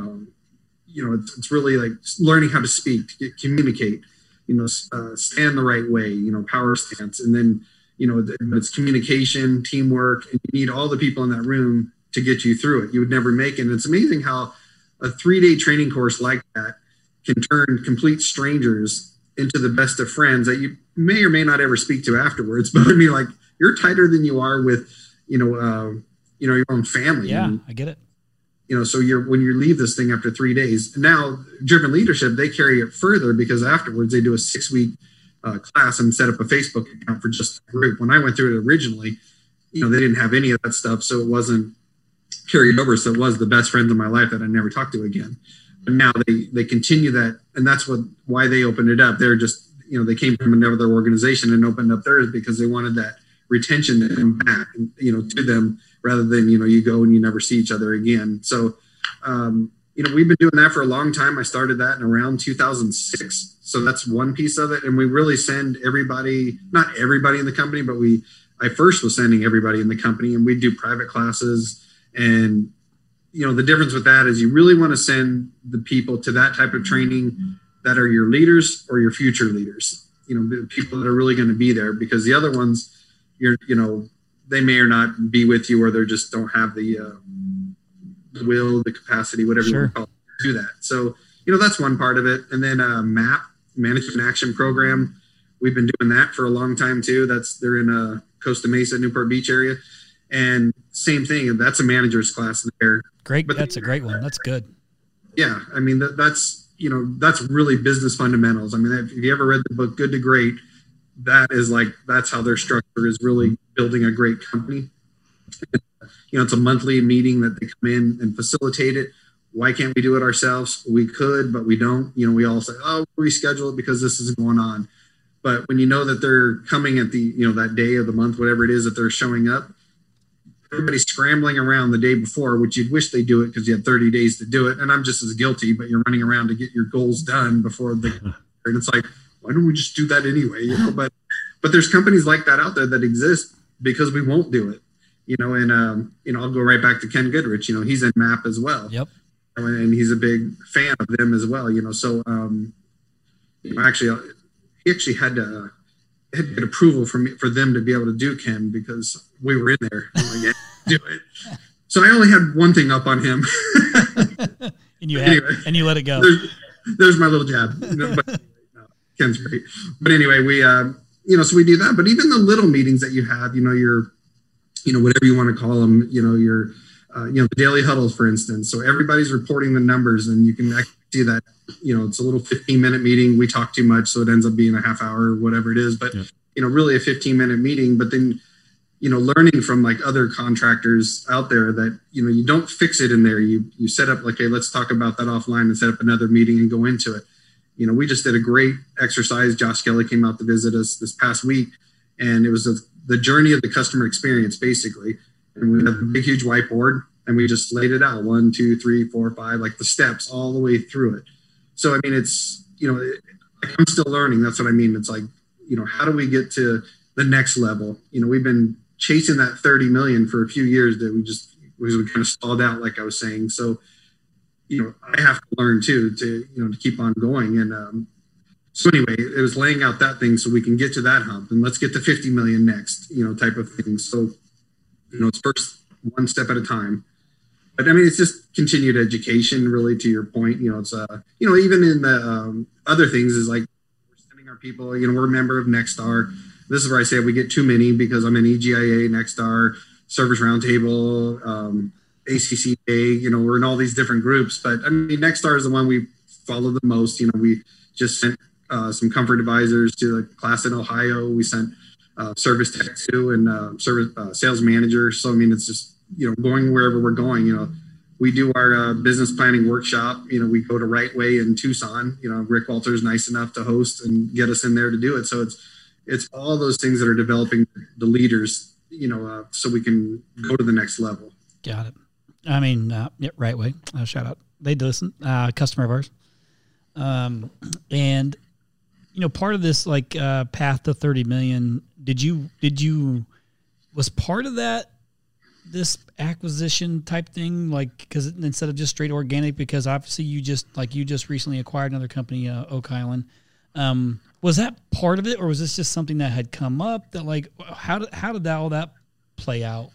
it's really like learning how to speak, to communicate, stand the right way, power stance. And then, it's communication, teamwork, and you need all the people in that room to get you through it. You would never make it. And it's amazing how a 3-day training course like that can turn complete strangers into the best of friends that you may or may not ever speak to afterwards. But I mean, like, you're tighter than you are with, your own family. Yeah, and, I get it. So when you leave this thing after 3 days, now Driven Leadership, they carry it further, because afterwards they do a 6-week class and set up a Facebook account for just the group. When I went through it originally, they didn't have any of that stuff. So it wasn't carried over. So it was the best friends of my life that I never talked to again. But now they continue that. And that's why they opened it up. They're just, they came from another organization and opened up theirs because they wanted that retention to come back, to them, rather than, you go and you never see each other again. So, we've been doing that for a long time. I started that in around 2006. So that's one piece of it. And we really send everybody, not everybody in the company, but I first was sending everybody in the company, and we do private classes. And, the difference with that is you really want to send the people to that type of training that are your leaders or your future leaders, the people that are really going to be there, because the other ones, they may or not be with you, or they just don't have the will, the capacity, whatever you want to call it, to do that. So, that's one part of it. And then MAP, Management Action Program. We've been doing that for a long time too. They're in Costa Mesa, Newport Beach area. And same thing. That's a manager's class there. Great. But that's a great one. That's good. Yeah. I mean, that's really business fundamentals. I mean, if you ever read the book, Good to Great, that's how their structure is really building a great company. It's a monthly meeting that they come in and facilitate it. Why can't we do it ourselves? We could, but we don't. We all say, oh, reschedule it because this is going on. But when you know that they're coming at the, that day of the month, whatever it is that they're showing up, everybody's scrambling around the day before, which you'd wish they do it because you had 30 days to do it. And I'm just as guilty, but you're running around to get your goals done before and it's like, why don't we just do that anyway? You know, but there's companies like that out there that exist because we won't do it, you know, and, you know, I'll go right back to Ken Goodrich, you know, he's in MAP as well. Yep. And he's a big fan of them as well, you know, so, you know, actually, he actually had to get approval for them to be able to do Ken because we were in there. I'm like, yeah, do it. So I only had one thing up on him. and you let it go. There's my little jab. But, no, Ken's great. But anyway, we, you know, so we do that. But even the little meetings that you have, you know, whatever you want to call them, you know, the daily huddles, for instance. So everybody's reporting the numbers, and you can actually see that, you know, it's a little 15-minute meeting. We talk too much, so it ends up being a half hour or whatever it is. But, you know, really a 15-minute meeting. But then, you know, learning from like other contractors out there that, you know, you don't fix it in there. You set up like, hey, let's talk about that offline and set up another meeting and go into it. You know, we just did a great exercise. Josh Kelly came out to visit us this past week, and it was the journey of the customer experience, basically. And we have a big, huge whiteboard, and we just laid it out 1, 2, 3, 4, 5, like the steps all the way through it. So, I mean, it's, you know, I'm still learning. That's what I mean. It's like, you know, how do we get to the next level? You know, we've been chasing that 30 million for a few years that we kind of stalled out, like I was saying. So, you know, I have to learn too, to keep on going. And, so anyway, it was laying out that thing so we can get to that hump, and let's get to 50 million next, you know, type of thing. So, you know, it's first one step at a time. But I mean, it's just continued education, really, to your point. You know, it's, you know, even in the other things is like we're sending our people, you know, we're a member of Nexstar. This is where I say we get too many because I'm in EGIA, Nexstar, Service Roundtable, ACCA, you know, we're in all these different groups. But I mean, Nexstar is the one we follow the most. You know, we just sent some comfort advisors to the class in Ohio. We sent service tech too, and service sales manager. So, I mean, it's just, you know, going wherever we're going. You know, we do our business planning workshop. You know, we go to Right Way in Tucson. You know, Rick Walter is nice enough to host and get us in there to do it. So it's all those things that are developing the leaders, you know, so we can go to the next level. Got it. I mean, yeah, Right Way. Shout out. They listen. Customer of ours. And, you know, part of this, like, path to 30 million, was part of that this acquisition type thing, like, because instead of just straight organic, because obviously you just recently acquired another company, Oak Island. Was that part of it, or was this just something that had come up that, like, how did all that play out?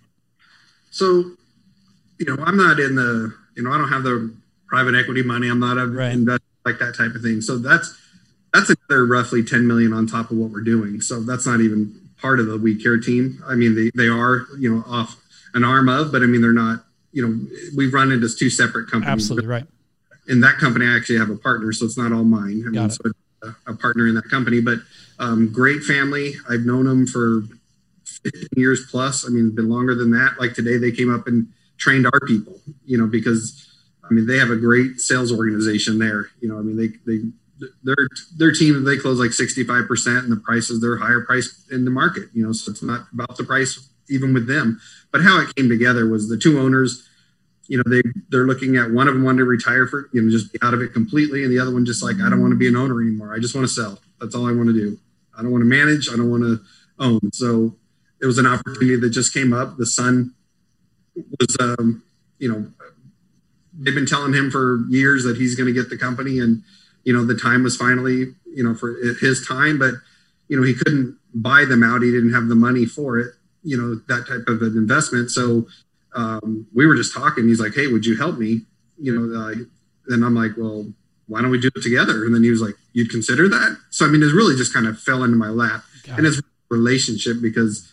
So, you know, I'm not in the, you know, I don't have the private equity money. I'm not an investor like that type of thing. So that's another roughly 10 million on top of what we're doing. So that's not even part of the We Care team. I mean, they are, you know, off an arm of, but I mean, they're not, you know, we've run into two separate companies. Absolutely right. In that company, I actually have a partner, so it's not all mine. I mean, so it's a partner in that company, but great family. I've known them for 15 years plus. I mean, it's been longer than that. Like today, they came up and trained our people, you know, because I mean, they have a great sales organization there. You know, I mean, their team, they close like 65%, and the prices, they're higher price in the market, you know, so it's not about the price even with them. But how it came together was the two owners, you know, they're looking at, one of them wanted to retire for, you know, just be out of it completely. And the other one just like, I don't want to be an owner anymore. I just want to sell. That's all I want to do. I don't want to manage. I don't want to own. So it was an opportunity that just came up. The son was, you know, they've been telling him for years that he's going to get the company, and, you know, the time was finally, you know, for his time, but, you know, he couldn't buy them out. He didn't have the money for it, you know, that type of an investment. So we were just talking. He's like, hey, would you help me? You know, then I'm like, well, why don't we do it together? And then he was like, you'd consider that? So, I mean, it really just kind of fell into my lap. And it's a relationship because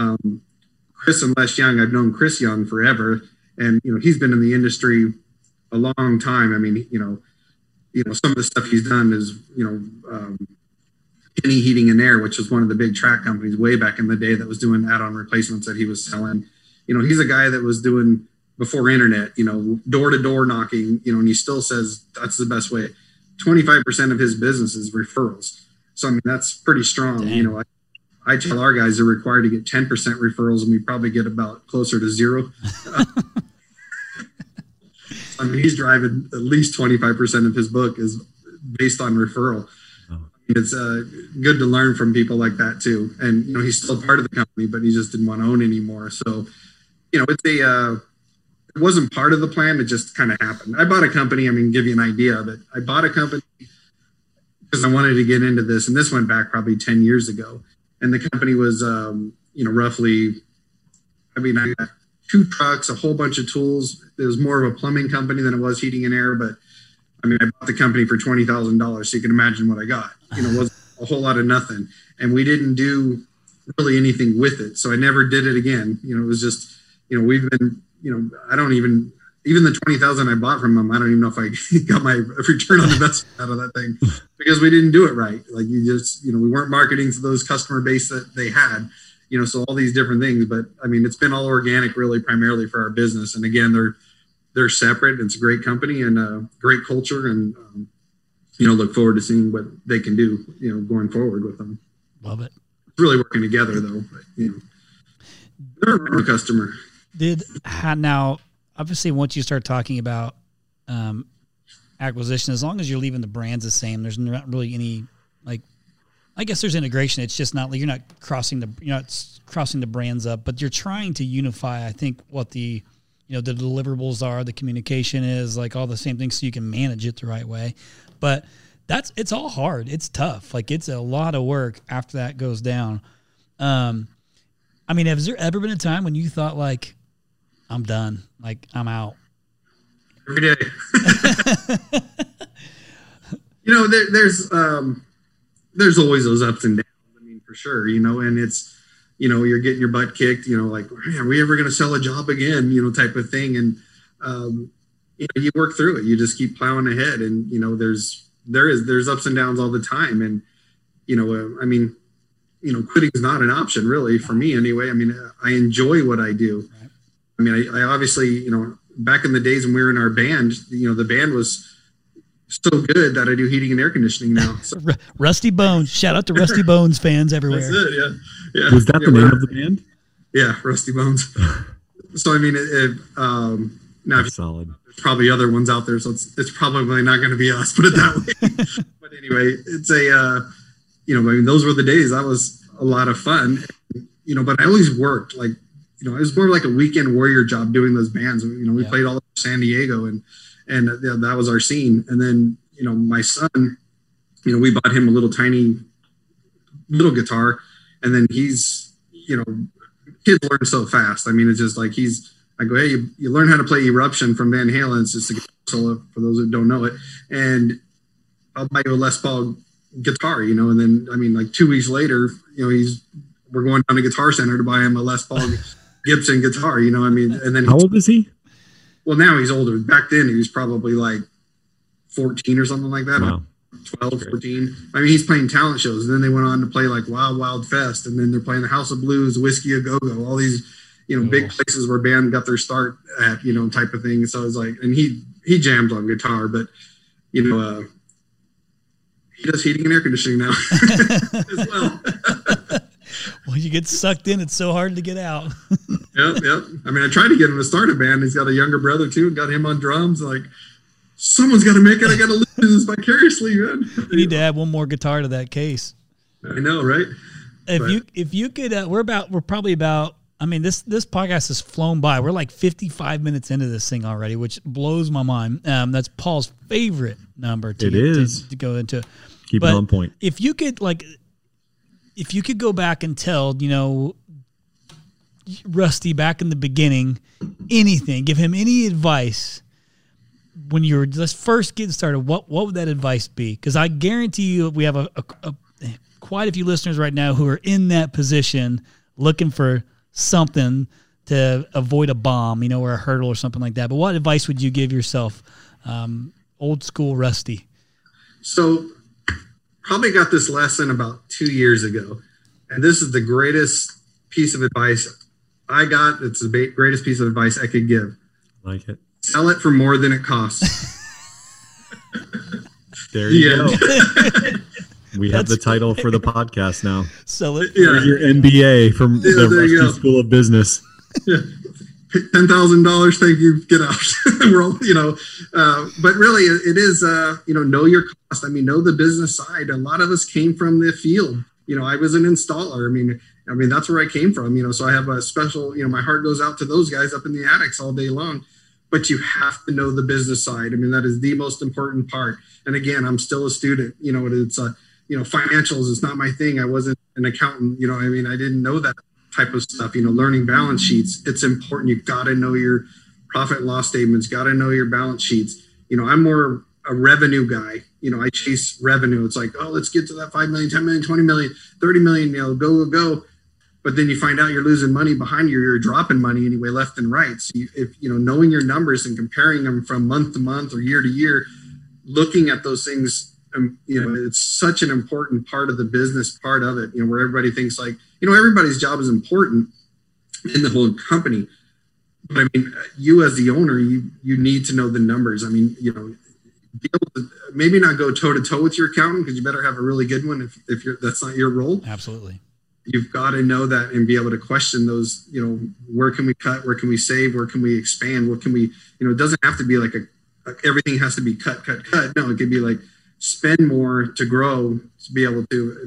Chris and Les Young, I've known Chris Young forever. And, you know, he's been in the industry a long time. I mean, you know, some of the stuff he's done is, you know, Penny Heating and Air, which was one of the big track companies way back in the day that was doing add-on replacements that he was selling. You know, he's a guy that was doing, before internet, you know, door-to-door knocking, you know, and he still says that's the best way. 25% of his business is referrals. So, I mean, that's pretty strong. Dang. You know, I tell our guys they're required to get 10% referrals, and we probably get about closer to 0. I mean, he's driving at least 25% of his book is based on referral. It's good to learn from people like that too. And, he's still part of the company, but he just didn't want to own anymore. So, it's it wasn't part of the plan. It just kind of happened. I bought a company. I mean, give you an idea of it. I bought a company because I wanted to get into this. And this went back probably 10 years ago. And the company was, roughly, I got 2 trucks, a whole bunch of tools. It was more of a plumbing company than it was heating and air. But I bought the company for $20,000. So you can imagine what I got. It wasn't a whole lot of nothing. And we didn't do really anything with it. So I never did it again. It was just, we've been, I don't even the 20,000 I bought from them, I don't even know if I got my return on investment out of that thing because we didn't do it right. Like you just, we weren't marketing to those customer base that they had, so all these different things. But it's been all organic really primarily for our business. And again, they're separate. It's a great company and a great culture, and look forward to seeing what they can do, going forward with them. Love it. It's really working together though. But, they're a customer. Now, obviously, once you start talking about acquisition, as long as you're leaving the brands the same, there's not really any I guess there's integration. It's just not you're not crossing the brands up, but you're trying to unify. I think what the the deliverables are, the communication is, all the same things, so you can manage it the right way. But it's all hard. It's tough. It's a lot of work after that goes down. Has there ever been a time when you thought I'm done, I'm out? Every day. There's always those ups and downs. For sure, and it's, you're getting your butt kicked, man, are we ever going to sell a job again, type of thing. And, you work through it. You just keep plowing ahead. And, there's ups and downs all the time. And, quitting is not an option really for me anyway. I enjoy what I do. I obviously, back in the days when we were in our band, the band was so good that I do heating and air conditioning now. So. Rusty Bones. Shout out to Rusty Bones fans everywhere. That's it, yeah. Was that the name of the band? Yeah, Rusty Bones. So, now that's solid. There's probably other ones out there, so it's probably not going to be us, put it that way. But anyway, it's those were the days. That was a lot of fun, but I always worked it was more like a weekend warrior job doing those bands. We played all over San Diego and that was our scene. And then, my son, we bought him a little tiny little guitar, and then he's, kids learn so fast. It's just I go, hey, you learn how to play Eruption from Van Halen. It's just a guitar solo for those who don't know it. And I'll buy you a Les Paul guitar, and then, 2 weeks later, we're going down to Guitar Center to buy him a Les Paul Gibson guitar, and then how old is he? Well, now he's older. Back then he was probably 14 or something like that. Wow. 12, 14. He's playing talent shows, and then they went on to play Wild Wild Fest, and then they're playing the House of Blues, Whiskey A Go-Go, all these, big places where band got their start at, type of thing. So it's and he jams on guitar, but, he does heating and air conditioning now as well. Well, you get sucked in. It's so hard to get out. Yep. I tried to get him to start a band. He's got a younger brother too, and got him on drums. Someone's got to make it. I got to live this vicariously, man. You need to add one more guitar to that case. I know, right? If you could, we're probably about. This podcast has flown by. We're 55 minutes into this thing already, which blows my mind. That's Paul's favorite number to go into. Keep it on point. If you could if you could go back and tell, Rusty back in the beginning, anything, give him any advice when you were just first getting started, what would that advice be? Because I guarantee you we have quite a few listeners right now who are in that position looking for something to avoid a bomb, or a hurdle or something like that. But what advice would you give yourself, old school Rusty? So probably got this lesson about 2 years ago. And this is the greatest piece of advice I got. It's the greatest piece of advice I could give. Like it. Sell it for more than it costs. There you go. We have the title for the podcast now. Sell it. Here's your MBA from the Rusty School of Business. Yeah. $10,000. Thank you. Get out. We're all, but really it is, know your cost. I mean, know the business side. A lot of us came from the field. I was an installer. I mean, that's where I came from, so I have a special, my heart goes out to those guys up in the attics all day long, but you have to know the business side. I mean, that is the most important part. And again, I'm still a student, it's financials is not my thing. I wasn't an accountant, I didn't know that type of stuff, learning balance sheets. It's important. You got to know your profit and loss statements, got to know your balance sheets. I'm more a revenue guy. I chase revenue. It's like, oh, let's get to that 5 million, 10 million, 20 million, 30 million, go. But then you find out you're losing money behind you. You're dropping money anyway, left and right. So if knowing your numbers and comparing them from month to month or year to year, looking at those things, it's such an important part of the business part of it, where everybody thinks like, everybody's job is important in the whole company. But I mean, you as the owner, you need to know the numbers. I mean, be able to maybe not go toe to toe with your accountant, because you better have a really good one if that's not your role. Absolutely. You've got to know that and be able to question those, where can we cut? Where can we save? Where can we expand? What can we, it doesn't have to be like everything has to be cut. No, it can be like spend more to grow, to be able to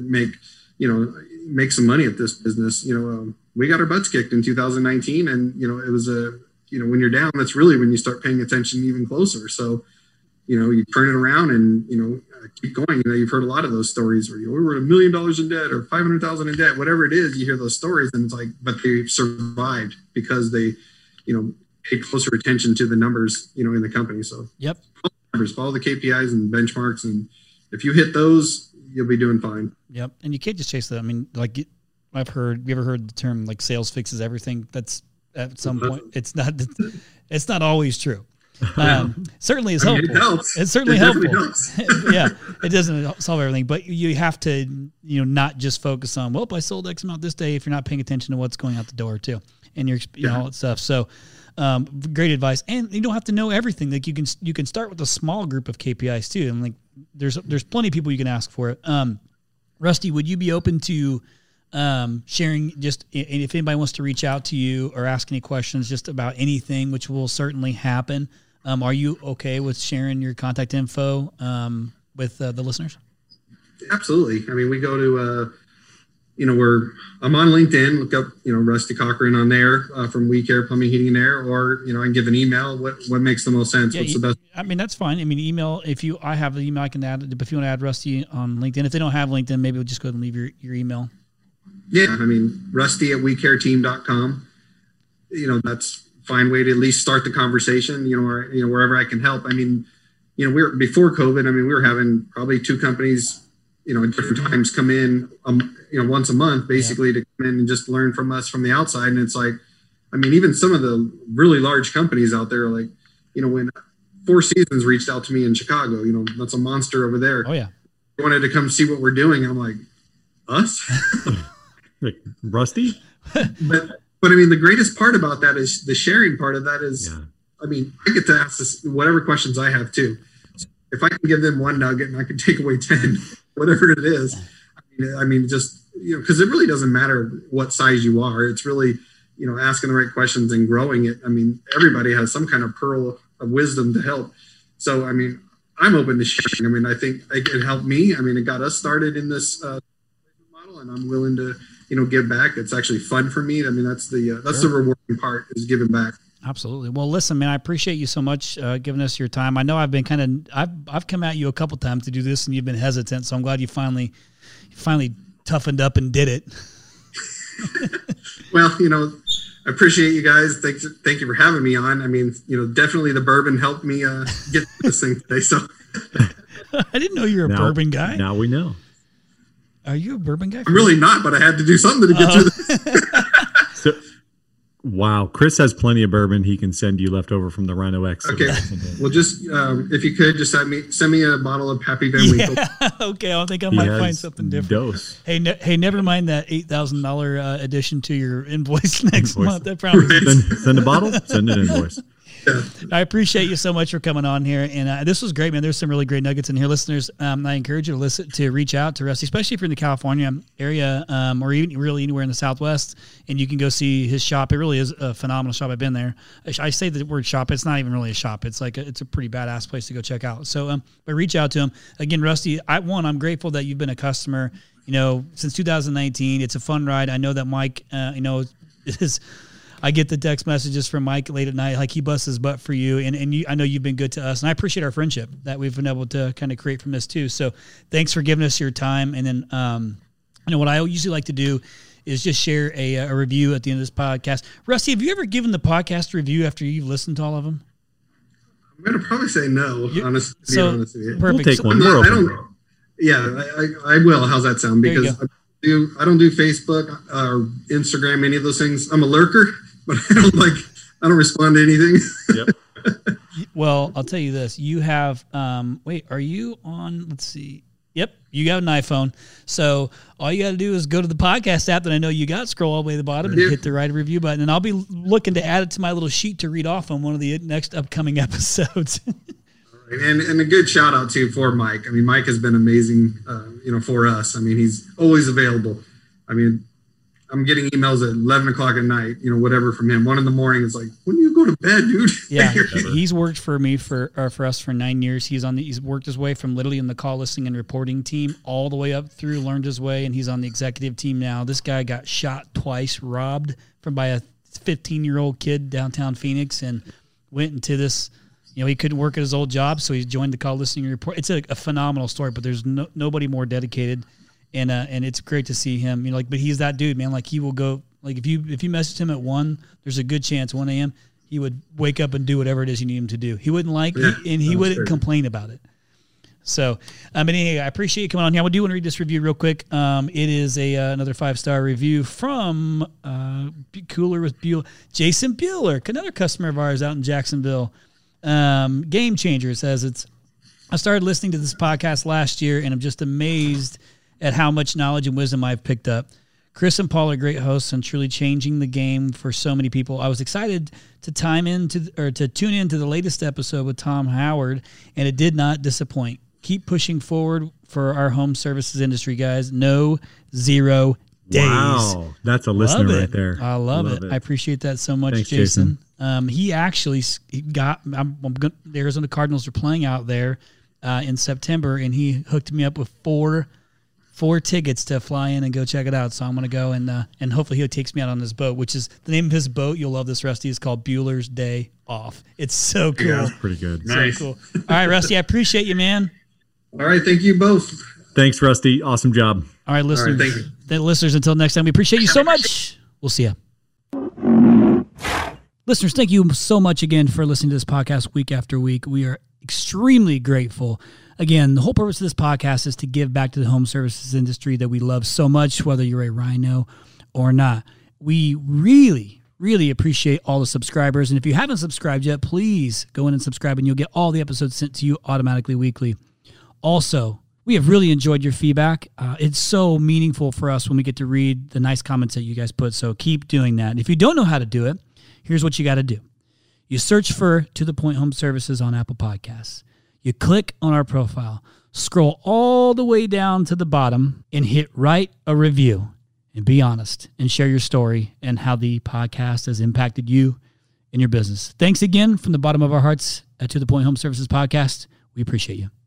make some money at this business. We got our butts kicked in 2019, and, it was when you're down, that's really when you start paying attention even closer. So, you turn it around and, keep going. You've heard a lot of those stories where we were $1 million in debt or 500,000 in debt, whatever it is. You hear those stories, and it's like, but they survived because they, paid closer attention to the numbers, in the company. So yep, follow the KPIs and benchmarks, and if you hit those, you'll be doing fine. Yep, and you can't just chase that. I mean, like you ever heard the term like sales fixes everything? That's at some point, it's not always true. Certainly is helpful. It helps. It's certainly it helpful. Helps. Yeah, it doesn't solve everything, but you have to, not just focus on, well, I sold X amount this day, if you're not paying attention to what's going out the door too, and your, all that stuff. So, great advice. And you don't have to know everything. Like you can start with a small group of KPIs too. And like, there's plenty of people you can ask for it. Rusty, would you be open to, sharing just if anybody wants to reach out to you or ask any questions just about anything, which will certainly happen. Are you okay with sharing your contact info with the listeners? Absolutely. I mean, we go to, I'm on LinkedIn. Look up, Rusty Cochran on there from We Care Plumbing, Heating, and Air, or I can give an email. What makes the most sense? Yeah, what's the best? I mean, that's fine. I mean, email. I have the email, I can add it. If you want to add Rusty on LinkedIn, if they don't have LinkedIn, maybe we'll just go ahead and leave your email. Yeah, I mean, rusty@wecareteam.com. That's a fine way to at least start the conversation, or, wherever I can help. I mean, we're before COVID, we were having probably 2 companies, at different times come in, once a month, basically, to come in and just learn from us from the outside. And it's like, even some of the really large companies out there, like, when Four Seasons reached out to me in Chicago, that's a monster over there. Oh yeah. They wanted to come see what we're doing. I'm like, us? Like, Rusty? But the greatest part about that is the sharing part of that is, I get to ask this, whatever questions I have too. So if I can give them one nugget and I can take away 10, whatever it is, just, because it really doesn't matter what size you are. It's really, asking the right questions and growing it. Everybody has some kind of pearl of wisdom to help. So, I'm open to sharing. I think it helped me. It got us started in this model, and I'm willing to, give back. It's actually fun for me. That's the rewarding part, is giving back. Absolutely. Well, listen, man, I appreciate you so much giving us your time. I know I've been I've come at you a couple times to do this, and you've been hesitant. So I'm glad you finally toughened up and did it. Well, I appreciate you guys. Thank you for having me on. Definitely the bourbon helped me get this thing today. So I didn't know you're a bourbon guy. Now we know. Are you a bourbon guy? I'm really not, but I had to do something to get through this. Wow. Chris has plenty of bourbon he can send you left over from the Rhino X. Okay. Well, just if you could just send me a bottle of Pappy Van Winkle. Yeah. Okay. I think I might find something different. Dose. Hey, never mind that $8,000 addition to your invoice next month. I promise. Send a bottle, send an invoice. I appreciate you so much for coming on here. And this was great, man. There's some really great nuggets in here. Listeners, I encourage you to reach out to Rusty, especially if you're in the California area or even really anywhere in the Southwest, and you can go see his shop. It really is a phenomenal shop. I've been there. I say the word shop. It's not even really a shop. It's like it's a pretty badass place to go check out. So, but reach out to him. Again, Rusty, I'm grateful that you've been a customer, since 2019. It's a fun ride. I know that Mike, I get the text messages from Mike late at night, like he busts his butt for you. And I know you've been good to us, and I appreciate our friendship that we've been able to kind of create from this too. So thanks for giving us your time. And then, what I usually like to do is just share a review at the end of this podcast. Rusty, have you ever given the podcast a review after you've listened to all of them? I'm going to probably say no, honestly. Honest with you. Perfect. We'll take one. We're open. I will. How's that sound? Because I don't do Facebook or Instagram, any of those things. I'm a lurker, but I don't respond to anything. Yep. Well, I'll tell you this. You have, are you on, let's see. Yep. You got an iPhone. So all you got to do is go to the podcast app that I know you got, scroll all the way to the bottom and hit the write a review button. And I'll be looking to add it to my little sheet to read off on one of the next upcoming episodes. And a good shout out too for Mike. I mean, Mike has been amazing, for us. I mean, he's always available. I mean, I'm getting emails at 11 o'clock at night, whatever from him. 1 a.m. It's like, when do you go to bed, dude? Yeah. He's worked for me for us for 9 years. He's worked his way from literally in the call listening and reporting team all the way up through, learned his way, and he's on the executive team now. This guy got shot twice, robbed by a 15-year-old kid downtown Phoenix, and went into this. He couldn't work at his old job, so he joined the call listening report. It's a phenomenal story, but there's nobody more dedicated, and it's great to see him. But he's that dude, man. Like, he will go. Like, if you message him at 1, there's a good chance 1 a.m. he would wake up and do whatever it is you need him to do. He wouldn't he wouldn't complain about it. So, anyway, I appreciate you coming on here. I do want to read this review real quick. It is another 5-star review from Cooler with Bueller. Jason Bueller, another customer of ours out in Jacksonville. Game Changer says I started listening to this podcast last year, and I'm just amazed at how much knowledge and wisdom I've picked up. Chris and Paul are great hosts and truly changing the game for so many people. I was excited to tune into the latest episode with Tom Howard, and it did not disappoint. Keep pushing forward for our home services industry, guys. No 0 days. Wow, that's a listener right there. I love it. I appreciate that so much. Thanks, Jason. He actually got. The Arizona Cardinals are playing out there in September, and he hooked me up with four tickets to fly in and go check it out. So I'm going to go and hopefully he takes me out on his boat, which is the name of his boat. You'll love this, Rusty. It's called Bueller's Day Off. It's so cool. Yeah, pretty good. Nice. So cool. All right, Rusty, I appreciate you, man. All right, thank you both. Thanks, Rusty. Awesome job. All right, listeners. All right, thank you. Listeners, until next time, we appreciate you so much. We'll see you. Listeners, thank you so much again for listening to this podcast week after week. We are extremely grateful. Again, the whole purpose of this podcast is to give back to the home services industry that we love so much, whether you're a Rhino or not. We really, really appreciate all the subscribers. And if you haven't subscribed yet, please go in and subscribe, and you'll get all the episodes sent to you automatically weekly. Also, we have really enjoyed your feedback. It's so meaningful for us when we get to read the nice comments that you guys put. So keep doing that. If you don't know how to do it, here's what you got to do. You search for To The Point Home Services on Apple Podcasts. You click on our profile, scroll all the way down to the bottom, and hit write a review. And be honest and share your story and how the podcast has impacted you and your business. Thanks again from the bottom of our hearts at To The Point Home Services Podcast. We appreciate you.